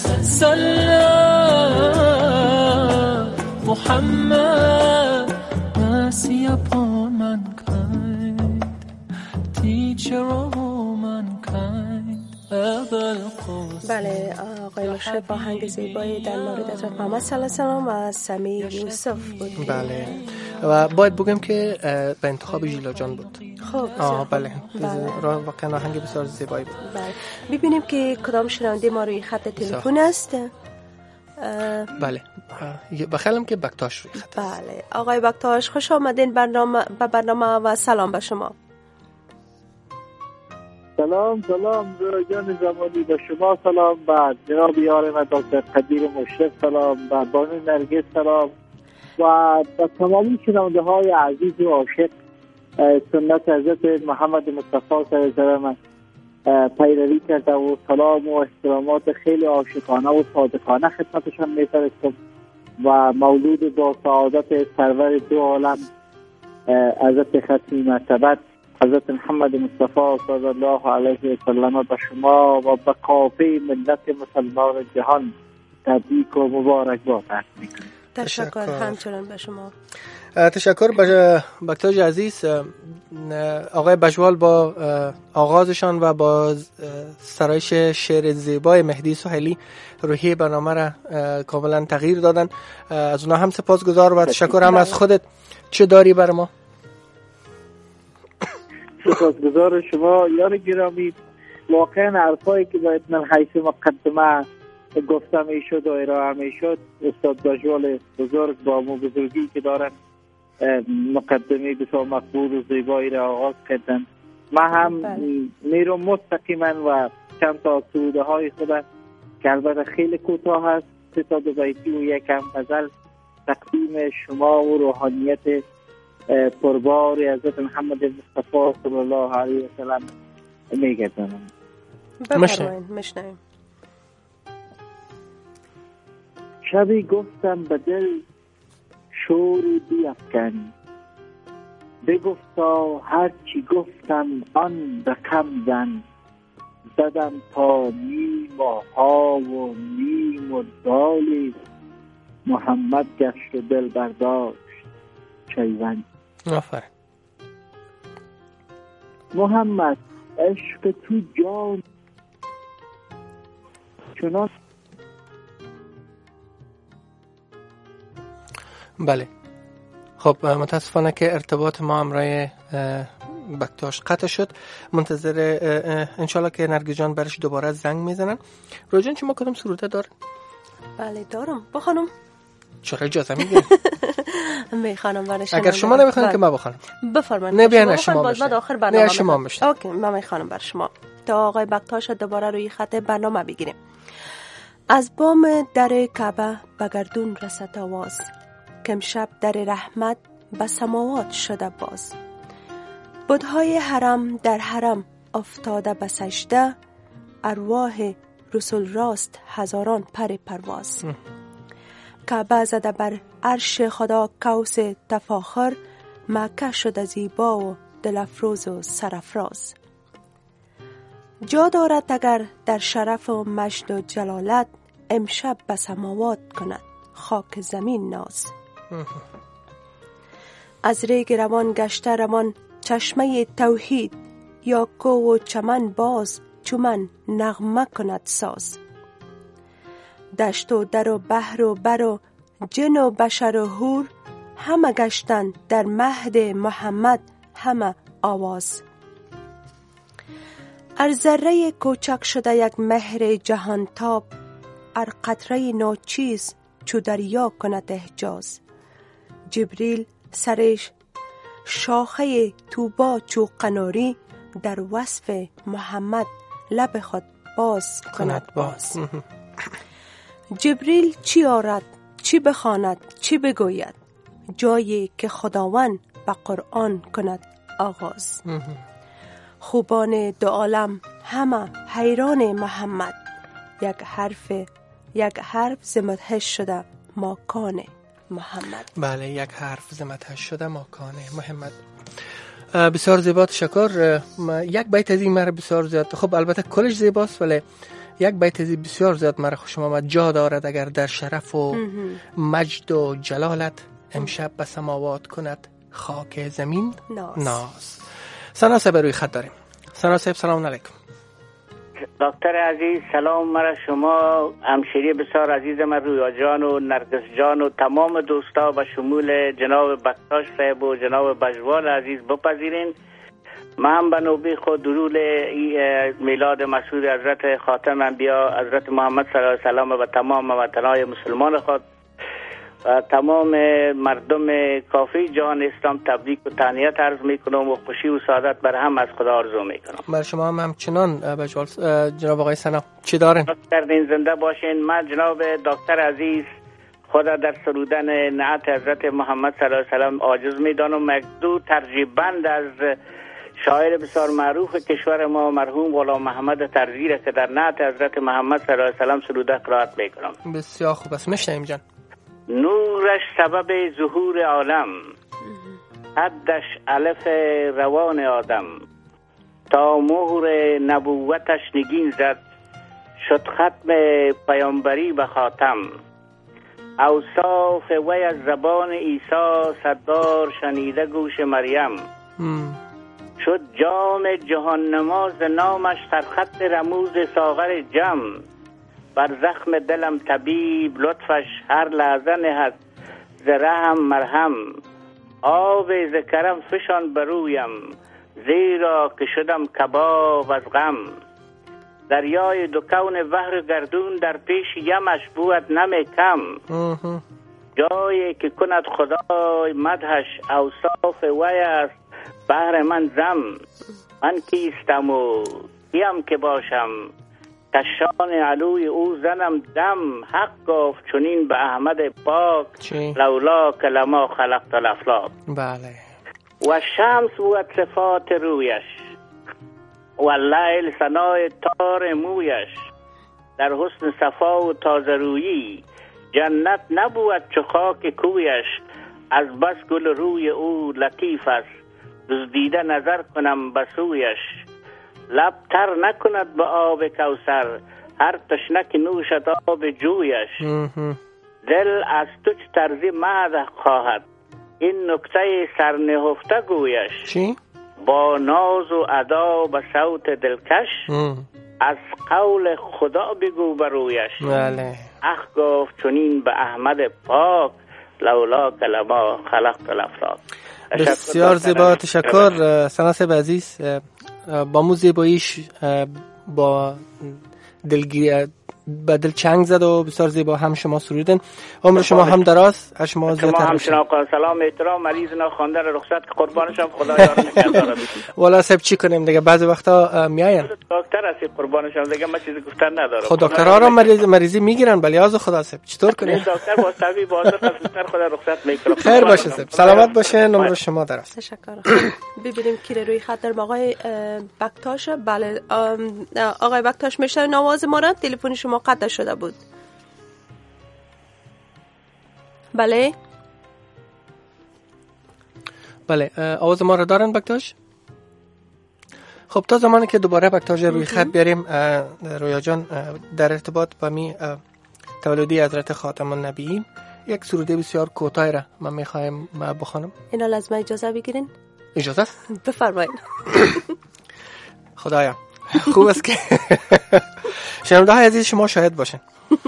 sallam. Muhammad, mercy upon mankind, teacher of all mankind. بله آقای مشرف آهنگ زیبایی در مورد حضرت محمد صلی الله علیه و سلم و سمیع یوسف بود. بله و باید بگم که به انتخاب ژیلا جان بود. خب آه بله, بله. واقعا آهنگ بسیار زیبایی بود. بله ببینیم که کدام شنونده ما روی خط تلفن است. بله بخیالم که بکتاش روی خط. بله آقای بکتاش خوش آمدین برنامه به برنامه و سلام به شما. سلام سلام جان زمانی به شما سلام، بعد جناب یار من دکتر قدیر مشرف سلام، و بانو نرگس سلام، و به تمامی شنونده های عزیز و عاشق سنت حضرت محمد مصطفی صلی الله علیه و آله پیروی کرده و سلام و احترامات خیلی عاشقانه و صادقانه خدمتشان می‌فرستم و مولود با سعادت سرور دو عالم حضرت ختمی مرتبت حضرت محمد مصطفی صلی الله علیه و سلم به شما و به کافه ملت مسلمان جهان تبریک و مبارکباد عرض می‌کنم. تشکر همچنان به شما. تشکر به بکتاج عزیز. آقای بجوال با آغازشان و با سرایش شعر زیبای مهدی سهیلی روحیه برنامه را کاملا تغییر دادن. از اونا هم سپاسگزار و تشکر هم از خودت. چه داری بر ما؟ سپاسگزار شما یار گرامی. واقعا حرفایی که باید من حیث مقدمه گفتم ایشد و ارائه میشد، استاد بجوال بزرگ با مو بزرگی که دارن مقدمه بسیار مقبول و زیبایی را آغاز کردن. من هم میرم مستقیما و چند تا سروده های خود که البته خیلی کوتاه هست، سه تا دو بیتی و یک هم غزل تقدیم شما و روحانیت پربار حضرت محمد مصطفی صلی الله علیه و سلم میگردم. بفرمایید مشنویم. شبی گفتم به دل شوری بیفکن، بگفتا هر چی گفتم آن رقم زن، زدم تا میم و ها و میم و دالی، محمد گشت و دل برداشت چیون. آفرین. محمد عشق تو جان چنان. بله خب متاسفانه که ارتباط ما همراه بکتاش قطع شد. منتظر انشالله که نرگس جان برش دوباره زنگ میزنن. روجان شما کدوم سروده دار؟ بله دارم بخونم. چرا اجازه میگین؟ میخوانم برش. اگر شما نمیخوانید که من بخونم. بفرمایید. نه بیان شما بشید. نه شما بشید. اوکی من میخوانم بر شما تا آقای بکتاش دوباره روی خط برنامه بگیریم. از بام در کعبه به گردون رسد آواز، که امشب در رحمت به سماوات شده باز. بت‌های حرم در حرم افتاده به سجده، ارواح رسول راست هزاران پر پرواز. کعبه زده بر عرش خدا قوس تفاخر، مکه شده زیبا و دل افروز و سرافراز. جا دارد اگر در شرف و مجد و جلالت، امشب به سماوات کند خاک زمین ناز. از ریگ روان گشته روان چشمه توحید، یا کو و چمن باز چومن نغمه کند ساز. دشت و در و بحر و بر و جن و بشر و هور، همه گشتن در مهد محمد همه آواز. ار ذره کوچک شده یک مهر جهانتاب، ار قطره ناچیز چو دریا کند احجاز. جبریل سرش شاخه توبا چو قناری، در وصف محمد لب خود باز کند باز. جبریل چی آرد چی بخواند چی بگوید، جایی که خداوند به قرآن کند آغاز. خوبان دو عالم همه حیران محمد، یک حرف یک حرف ز مدحش شده ماکان محمد. بله، یک حرف ز مدحش شده ماکان محمد. بسیار زیبا، تشکر. یک بیت از این مرا بسیار زیاد، خب البته کلش زیباست، ولی یک بیت از این بسیار زیاد مرا خوشم آمد. جا دارد اگر در شرف و مجد و جلالت، امشب به سماوات کند خاک زمین ناز. ناز. سنا صاحب روی خط داریم. سنا صاحب سلام علیکم. دکتر عزیز سلام، مرا شما همشیری بسیار عزیز من رویا جان و نرگس جان و تمام دوستا به شمول جناب بکتاش صاحب و جناب بجوال عزیز بپذیرین. من هم به نوبه خود درود میلاد مسعود حضرت خاتم انبیا حضرت محمد صلی الله علیه و سلم و تمام وطنهای مسلمان خود و تمام مردم کافی جهان اسلام تبریک و تهنیت عرض میکنم و خوشی و سعادت بر هم از خدا آرزو میکنم. بر شما هم همچنان بجوال. جناب آقای سنا چی دارن؟ دکتر زنده باشین. من جناب دکتر عزیز خدا در سرودن نعت حضرت محمد صلی الله علیه و سلم عاجز میدانم. یک دو ترجیب بند از شاعر بسیار معروف کشور ما مرحوم غلام محمد ترزی را که در نعت حضرت محمد صلی الله علیه و سلم سروده قرائت میکنم. بسیار خوب است، میشنویم جان. نورش سبب ظهور عالم، حدش الف روان آدم. تا مهر نبوتش نگین زد، شد ختم پیامبری به خاتم. اوصاف وی از زبان عیسی، صدبار شنیده گوش مریم. شد جام جهان نماز نامش، در خط رموز ساغر جم. بر زخم دلم طبیب لطفش، هر لحظه نهد ز رحم مرهم. آب ز کرم فشان برویم، زیرا که شدم کباب از غم. دریای دو کون بحر گردون، در پیش یمش بود نمی کم. جایی که کند خدای مدحش، اوصاف وی است بهر من زم. من کیستم و کیم که باشم، کشان علوی او زنم دم. حق گفت چنین به احمد پاک، لولا که لما خلقت الافلاک. بله. و شمس بود صفات رویش، و لیل ثنای تار مویش. در حسن صفا و تازه رویی، جنت نبود چو خاک کویش. از بس گل روی او لطیف است، دزدیده نظر کنم به سویش. لب تر نکند به آب کوثر، هر تشنک نوشد آب جویش. دل از تو چه طرزی مدح خواهد، این نکته سرنهفته گویش. چی؟ با ناز و ادا به صوت دلکش، از قول خدا بگو برویش. بله. اخ گفت چنین به احمد پاک، لولا کلمه خلقت الافلاک. بسیار زیبا، تشکر سنا صاحب عزیز. با مو زیباییش با دلگیری به دل چنگ زد و بسیار زیبا هم شما سرودن. عمر شما هم دراز، از شما زیادتر هم شما سلام احترام مریض نا خوانده رو رخصت که قربانشم خدا یار نگهدار. والا صاحب چی کنیم دیگه، بعضی وقتا میاین دکتر هستی قربانشم دیگه، من چیزی گفتن ندارم. خود دکترها رو مریض مریضی میگیرن ولی از خدا صاحب چطور کنیم؟ دکتر با طبیب واسه دکتر خدا رخصت میکنه. خیر باشه صاحب، سلامت باشه. عمر شما دراز. تشکر. ببینیم کی روی خط داریم. آقای بکتاش. بله آقای بکتاش میشن نواز ما را، تلفن شما قطع شده بود. بله بله آواز ما را دارن بکتاش؟ خب تا زمانی که دوباره بکتاش روی خط بیاریم، رویا جان در ارتباط با می تولدی حضرت خاتم النبیین یک سروده بسیار کوتاه را من میخوایم بخوانم. اینا لازم اجازه بگیرین؟ اجازه است؟ بفرمایید. خدایا خوب است که شنونده های عزیز شما شاهد باشن.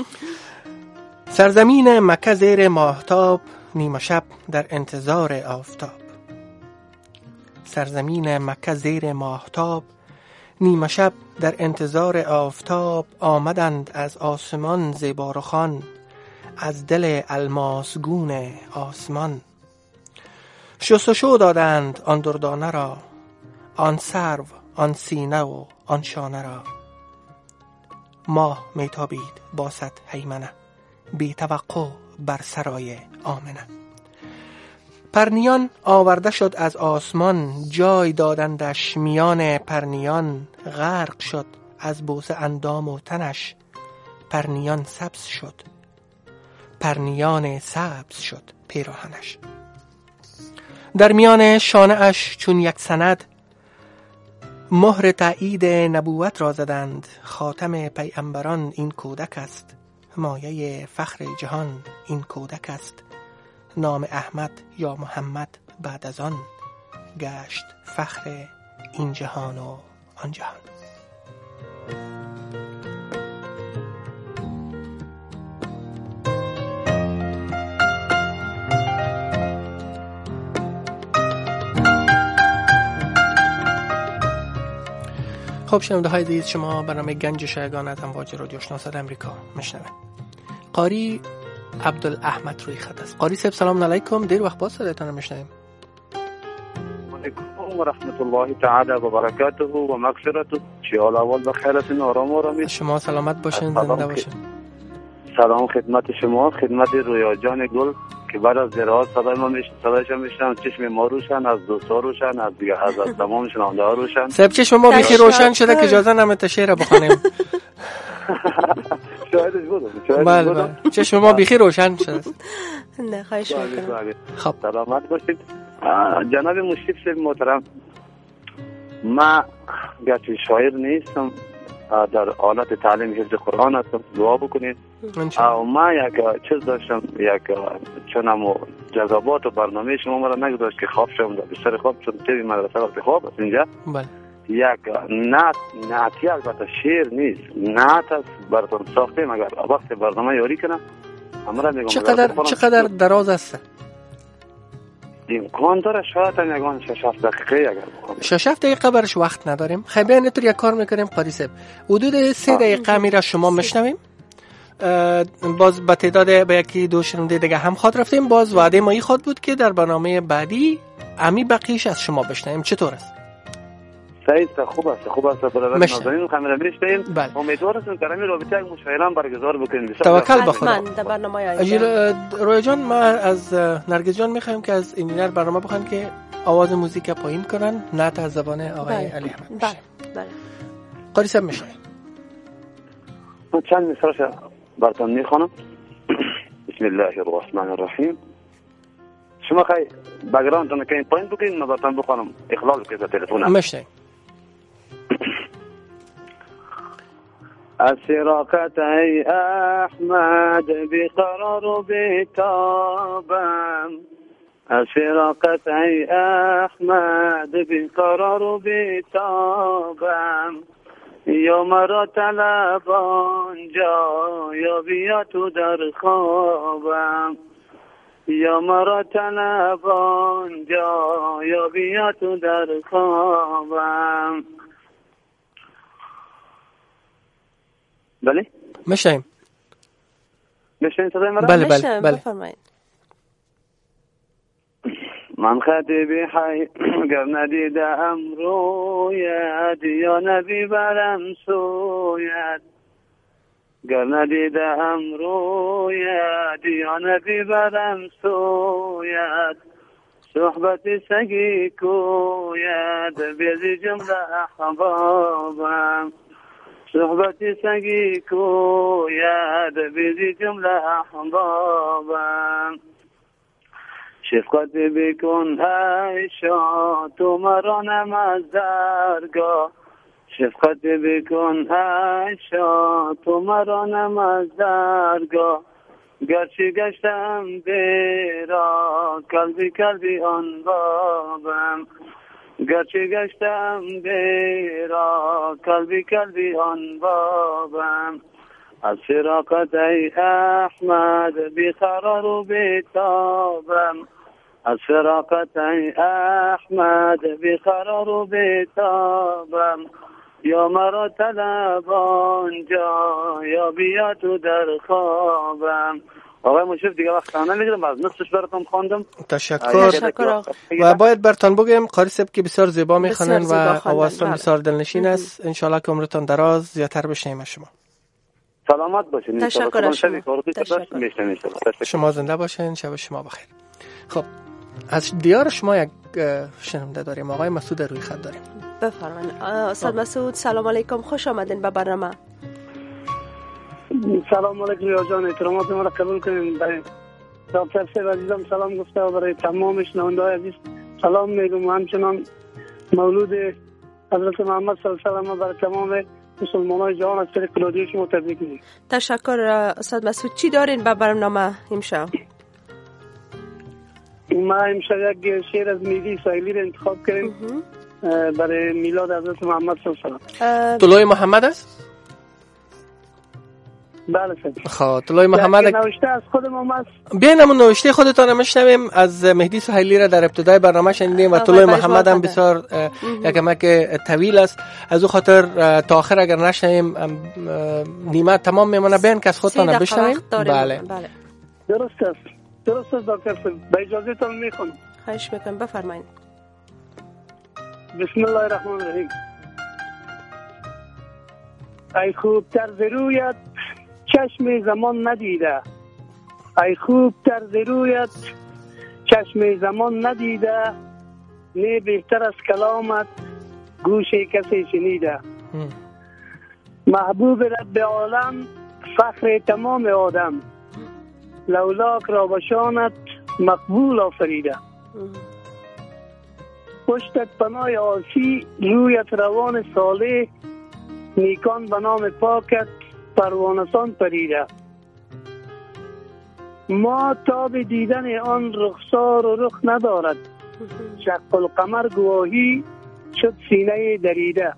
سرزمین مکه زیر ماهتاب، نیمه شب در انتظار آفتاب. سرزمین مکه زیر ماهتاب، نیمه شب در انتظار آفتاب آمدند از آسمان زیبارخان، از دل الماسگون آسمان. شستشو دادند آن دردانه را، آن سرو، آن سینه و آن شانه را. ماه میتابید با صد هیمنه، بی توقع بر سرای آمنه. پرنیان آورده شد از آسمان، جای دادندش میان پرنیان. غرق شد از بوسه اندام و تنش، پرنیان سبز شد، پرنیان سبز شد پیراهنش. در میان شانه اش چون یک سند، مهر تایید نبوت را زدند. خاتم پیامبران این کودک است، مایه فخر جهان این کودک است. نام احمد یا محمد بعد از آن، گشت فخر این جهان و آن جهان. خب شنونده های عزیز، شما برنامه گنج شایگان از امواج رادیو آشنا صدای امریکا میشنوید. قاری عبدالاحمد روی خط است. قاری صاحب سلام علیکم، دیر وقت بعد صدایتان رو میشنویم. علیکم و رحمت الله تعالی و برکاته و مغفرته. چیال اول بخیرتون آرام آرامی. شما سلامت باشین، زنده باشین. سلام خدمت شما، خدمت رویا جان گل که بعد از دراز صدای ما میشن، صدایش میشن، چشم ما روشن، از دوستا روشن، از دیگه از از تمام شنونده ها روشن. صاحب چشم ما بیخی روشن شده که اجازه نمیده شعر بخونیم. شاهدش بودم. بله بله. چشم ما بیخی روشن شده. نه خواهش میکنم. خب سلامت باشید. جناب مشرف صاحب محترم، ما گرچه شاعر نیستم، در حالت تعلیم حفظ قرآن هستم، دعا بکنید. و ما یک چیز داشتم، یک چونم جذابات و برنامه شما مرا نگذاشت که خواب شدم در بستر خواب، چون تیوی مدرسه وقت خواب است اینجا. بله. یک نعت، نعتی البته شعر نیست، نعت است براتون ساختیم. اگر وقت برنامه یاری کنم امرا میگم چقدر چقدر دراز است؟ امکان داره شاید هم یگان شش هفت دقیقه اگر بخونم. شش هفت دقیقه برش وقت نداریم. خیلی بیان اینطور یک کار میکنیم قاری صاحب، حدود سه دقیقه میره شما میشنویم، باز به تعداد به یکی دو شنونده دیگه هم خواد رفتیم. باز وعده ما این خواد بود که در برنامه بعدی امی بقیش از شما بشنویم. چطور است؟ صحیح است، خوب است، خوب است. برادر نازنین کاملا میشتیم. امیدوار هستم که همین رابطه یک مشاوران برگزار بکنید. توکل به خدا. من در برنامه اجل رویا جان، ما از نرگس جان میخوایم که از انجینر برنامه بخوان که آواز موزیک پایین کنن، نعت از زبان آقای علی احمد. بله بله. قاری صاحب میشنویم. من چند مثالش براتون میخوانم. بسم الله الرحمن الرحیم. شما خیلی بگراندتون که این پایین بکنید، من براتون بخوانم اخلال که تلفنم. میشنویم. السراقة ای احمد بقرار و بتابم، السراقة ای احمد بقرار و بتابم. یا مرا طلب آنجا یا بیا تو در خوابم، یا مرا طلب آنجا یا بیا تو در خوابم. بله میشیم میشیم صدای مرا؟ بله بله بله. من خطیبی حی گر ندیدم رویت، یا نبی برم سویت. گر ندیدم رویت یا نبی برم سویت. صحبت سگی کویت بیزی جمله احبابم. صحبت سگی کویت بیزی جمله احبابم. شفقت بکن ای شاه تو مرا نم از درگاه. شفقت بکن ای شاه تو مرا نم از درگاه. گرچه گشتم بیرا قلبی قلبی آن بابم. گرچه گشتم بیرا قلبی قلبی آن بابم. از فراقت ای احمد بیقرار و بیتابم. از فراقت ای احمد بیقرار و بیتابم. یا مرا طلب آنجا یا بیا تو در خوابم. آقای مشرف دیگه وقت تمام نمیگیرم، از نصفش براتون خواندم. تشکر. تشکر و باید برتان بگم قاری صاحب که بسیار زیبا میخونن و آوازتون بسیار دلنشین است. ان شاء الله که عمرتون دراز، زیادتر بشنیم شما. سلامت باشین. تشکر شما. شما زنده باشین. شب شما بخیر. خب از دیار شما یک شنونده داریم، آقای مسعود روی خط داریم. بفرمایید استاد مسعود. سلام علیکم، خوش آمدین به برنامه. سلام علیکم یا جان، احترامات ما را قبول کنین. برای دکتر صاحب عزیزم سلام گفته و برای تمام شنونده های عزیز سلام میگم و همچنان مولود حضرت محمد صلی الله علیه و برای تمام مسلمانان جهان از طریق رادیو شما تبریک میگم. تشکر استاد مسعود. چی دارین به برنامه امشب؟ ما امشب یک شعر از مهدی اسحاقی را انتخاب کردیم برای میلاد حضرت محمد صلی الله علیه و طلوع محمد است؟ بله سر. خب طلوع محمد نوشته از خود محمد. بینمون نوشته خودتان میشنویم. از مهدی سهیلی را در ابتدای برنامه شنیدیم و طلوع محمد هم بسیار یکمک طویل است. از او خاطر تا آخر اگر نشنویم نیمه تمام میمونه. بین که از خودتان بشنویم. بله درست است. درست است دکتر صاحب. با اجازهتون میخونم. خواهش میکنم بفرمایید. بسم الله الرحمن الرحیم. ای خوب طرز رویت چشم زمان ندیده، ای خوب طرز رویت چشم زمان ندیده، نه بهتر از کلامت گوش کسی شنیده. محبوب رب عالم فخر تمام آدم، لولاک را بشانت مقبول آفریده. پشتت پناه آسی رویت روان صالح، نیکان به نام پاکت پروانسان پریده. ما تاب دیدن آن رخسار و رخ ندارد، شق القمر گواهی شد سینه دریده.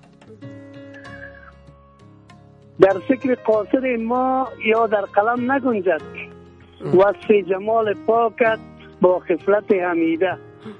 در فکر قاصر ما یا در قلم نگنجد، وصف جمال پاکت با خصلت حمیده.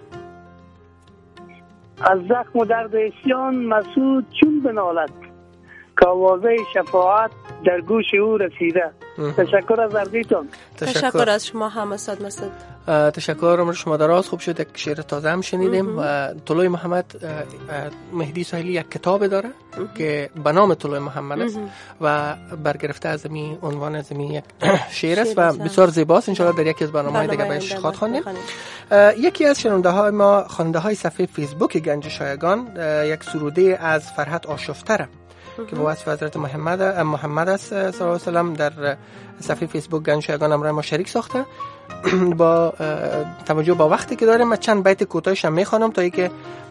از زخم و درد عصیان مسعود چون بنالد، که آوازه شفاعت در گوش او رسیده. تشکر از اردیتون. تشکر از شما هم استاد مسعود. تشکر. عمر شما دراز. خوب شد یک شعر تازه هم شنیدیم. و طلوع محمد مهدی سهیلی یک کتاب داره که به نام طلوع محمد است و برگرفته از می عنوان از می یک شعر است و بسیار زیباست. ان شاء الله در یکی از برنامه‌های دیگه بهش خواهد خواندیم. یکی از شنونده های ما خواننده های صفحه فیسبوک گنج شایگان یک سروده از فرحت آشفته که با وصف حضرت محمد محمد است صلی الله علیه و سلم در صفحه فیسبوک گنج شایگان امروز ما شریک ساخته. با توجه با وقتی که داریم من چند بیت کوتاهش هم میخوانم تا اینکه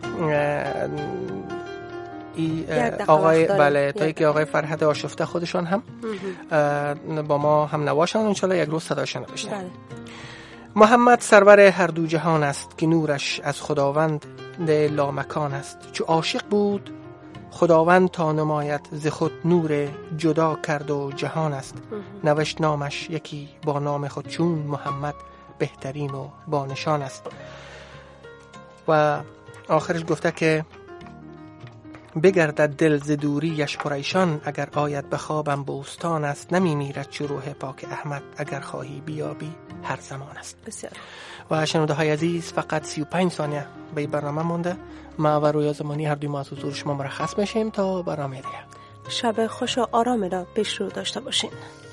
ای آقای بله تا اینکه آقای فرحت آشفته خودشون هم با ما هم نواشن ان شاء الله یک روز صداشون بشنویم. محمد سرور هر دو جهان است که نورش از خداوند لامکان است. چو عاشق بود خداوند تا نمایت ز خود نور جدا کرد و جهان است. نوشت نامش یکی با نام خود چون محمد بهترین و با نشان است. و آخرش گفته که بگردد دل ز دوریش پریشان، اگر آید به خوابم بوستان است. نمی میرد چو روح پاک احمد، اگر خواهی بیابی هر زمان است. بسیار. و شنونده های عزیز فقط سی و پنج ثانیه به برنامه مونده. ما و رویا زمانی هر دوی ما از حضور شما مرخص میشیم تا برنامه دیگه. شب خوش و آرام را پیش رو داشته باشین.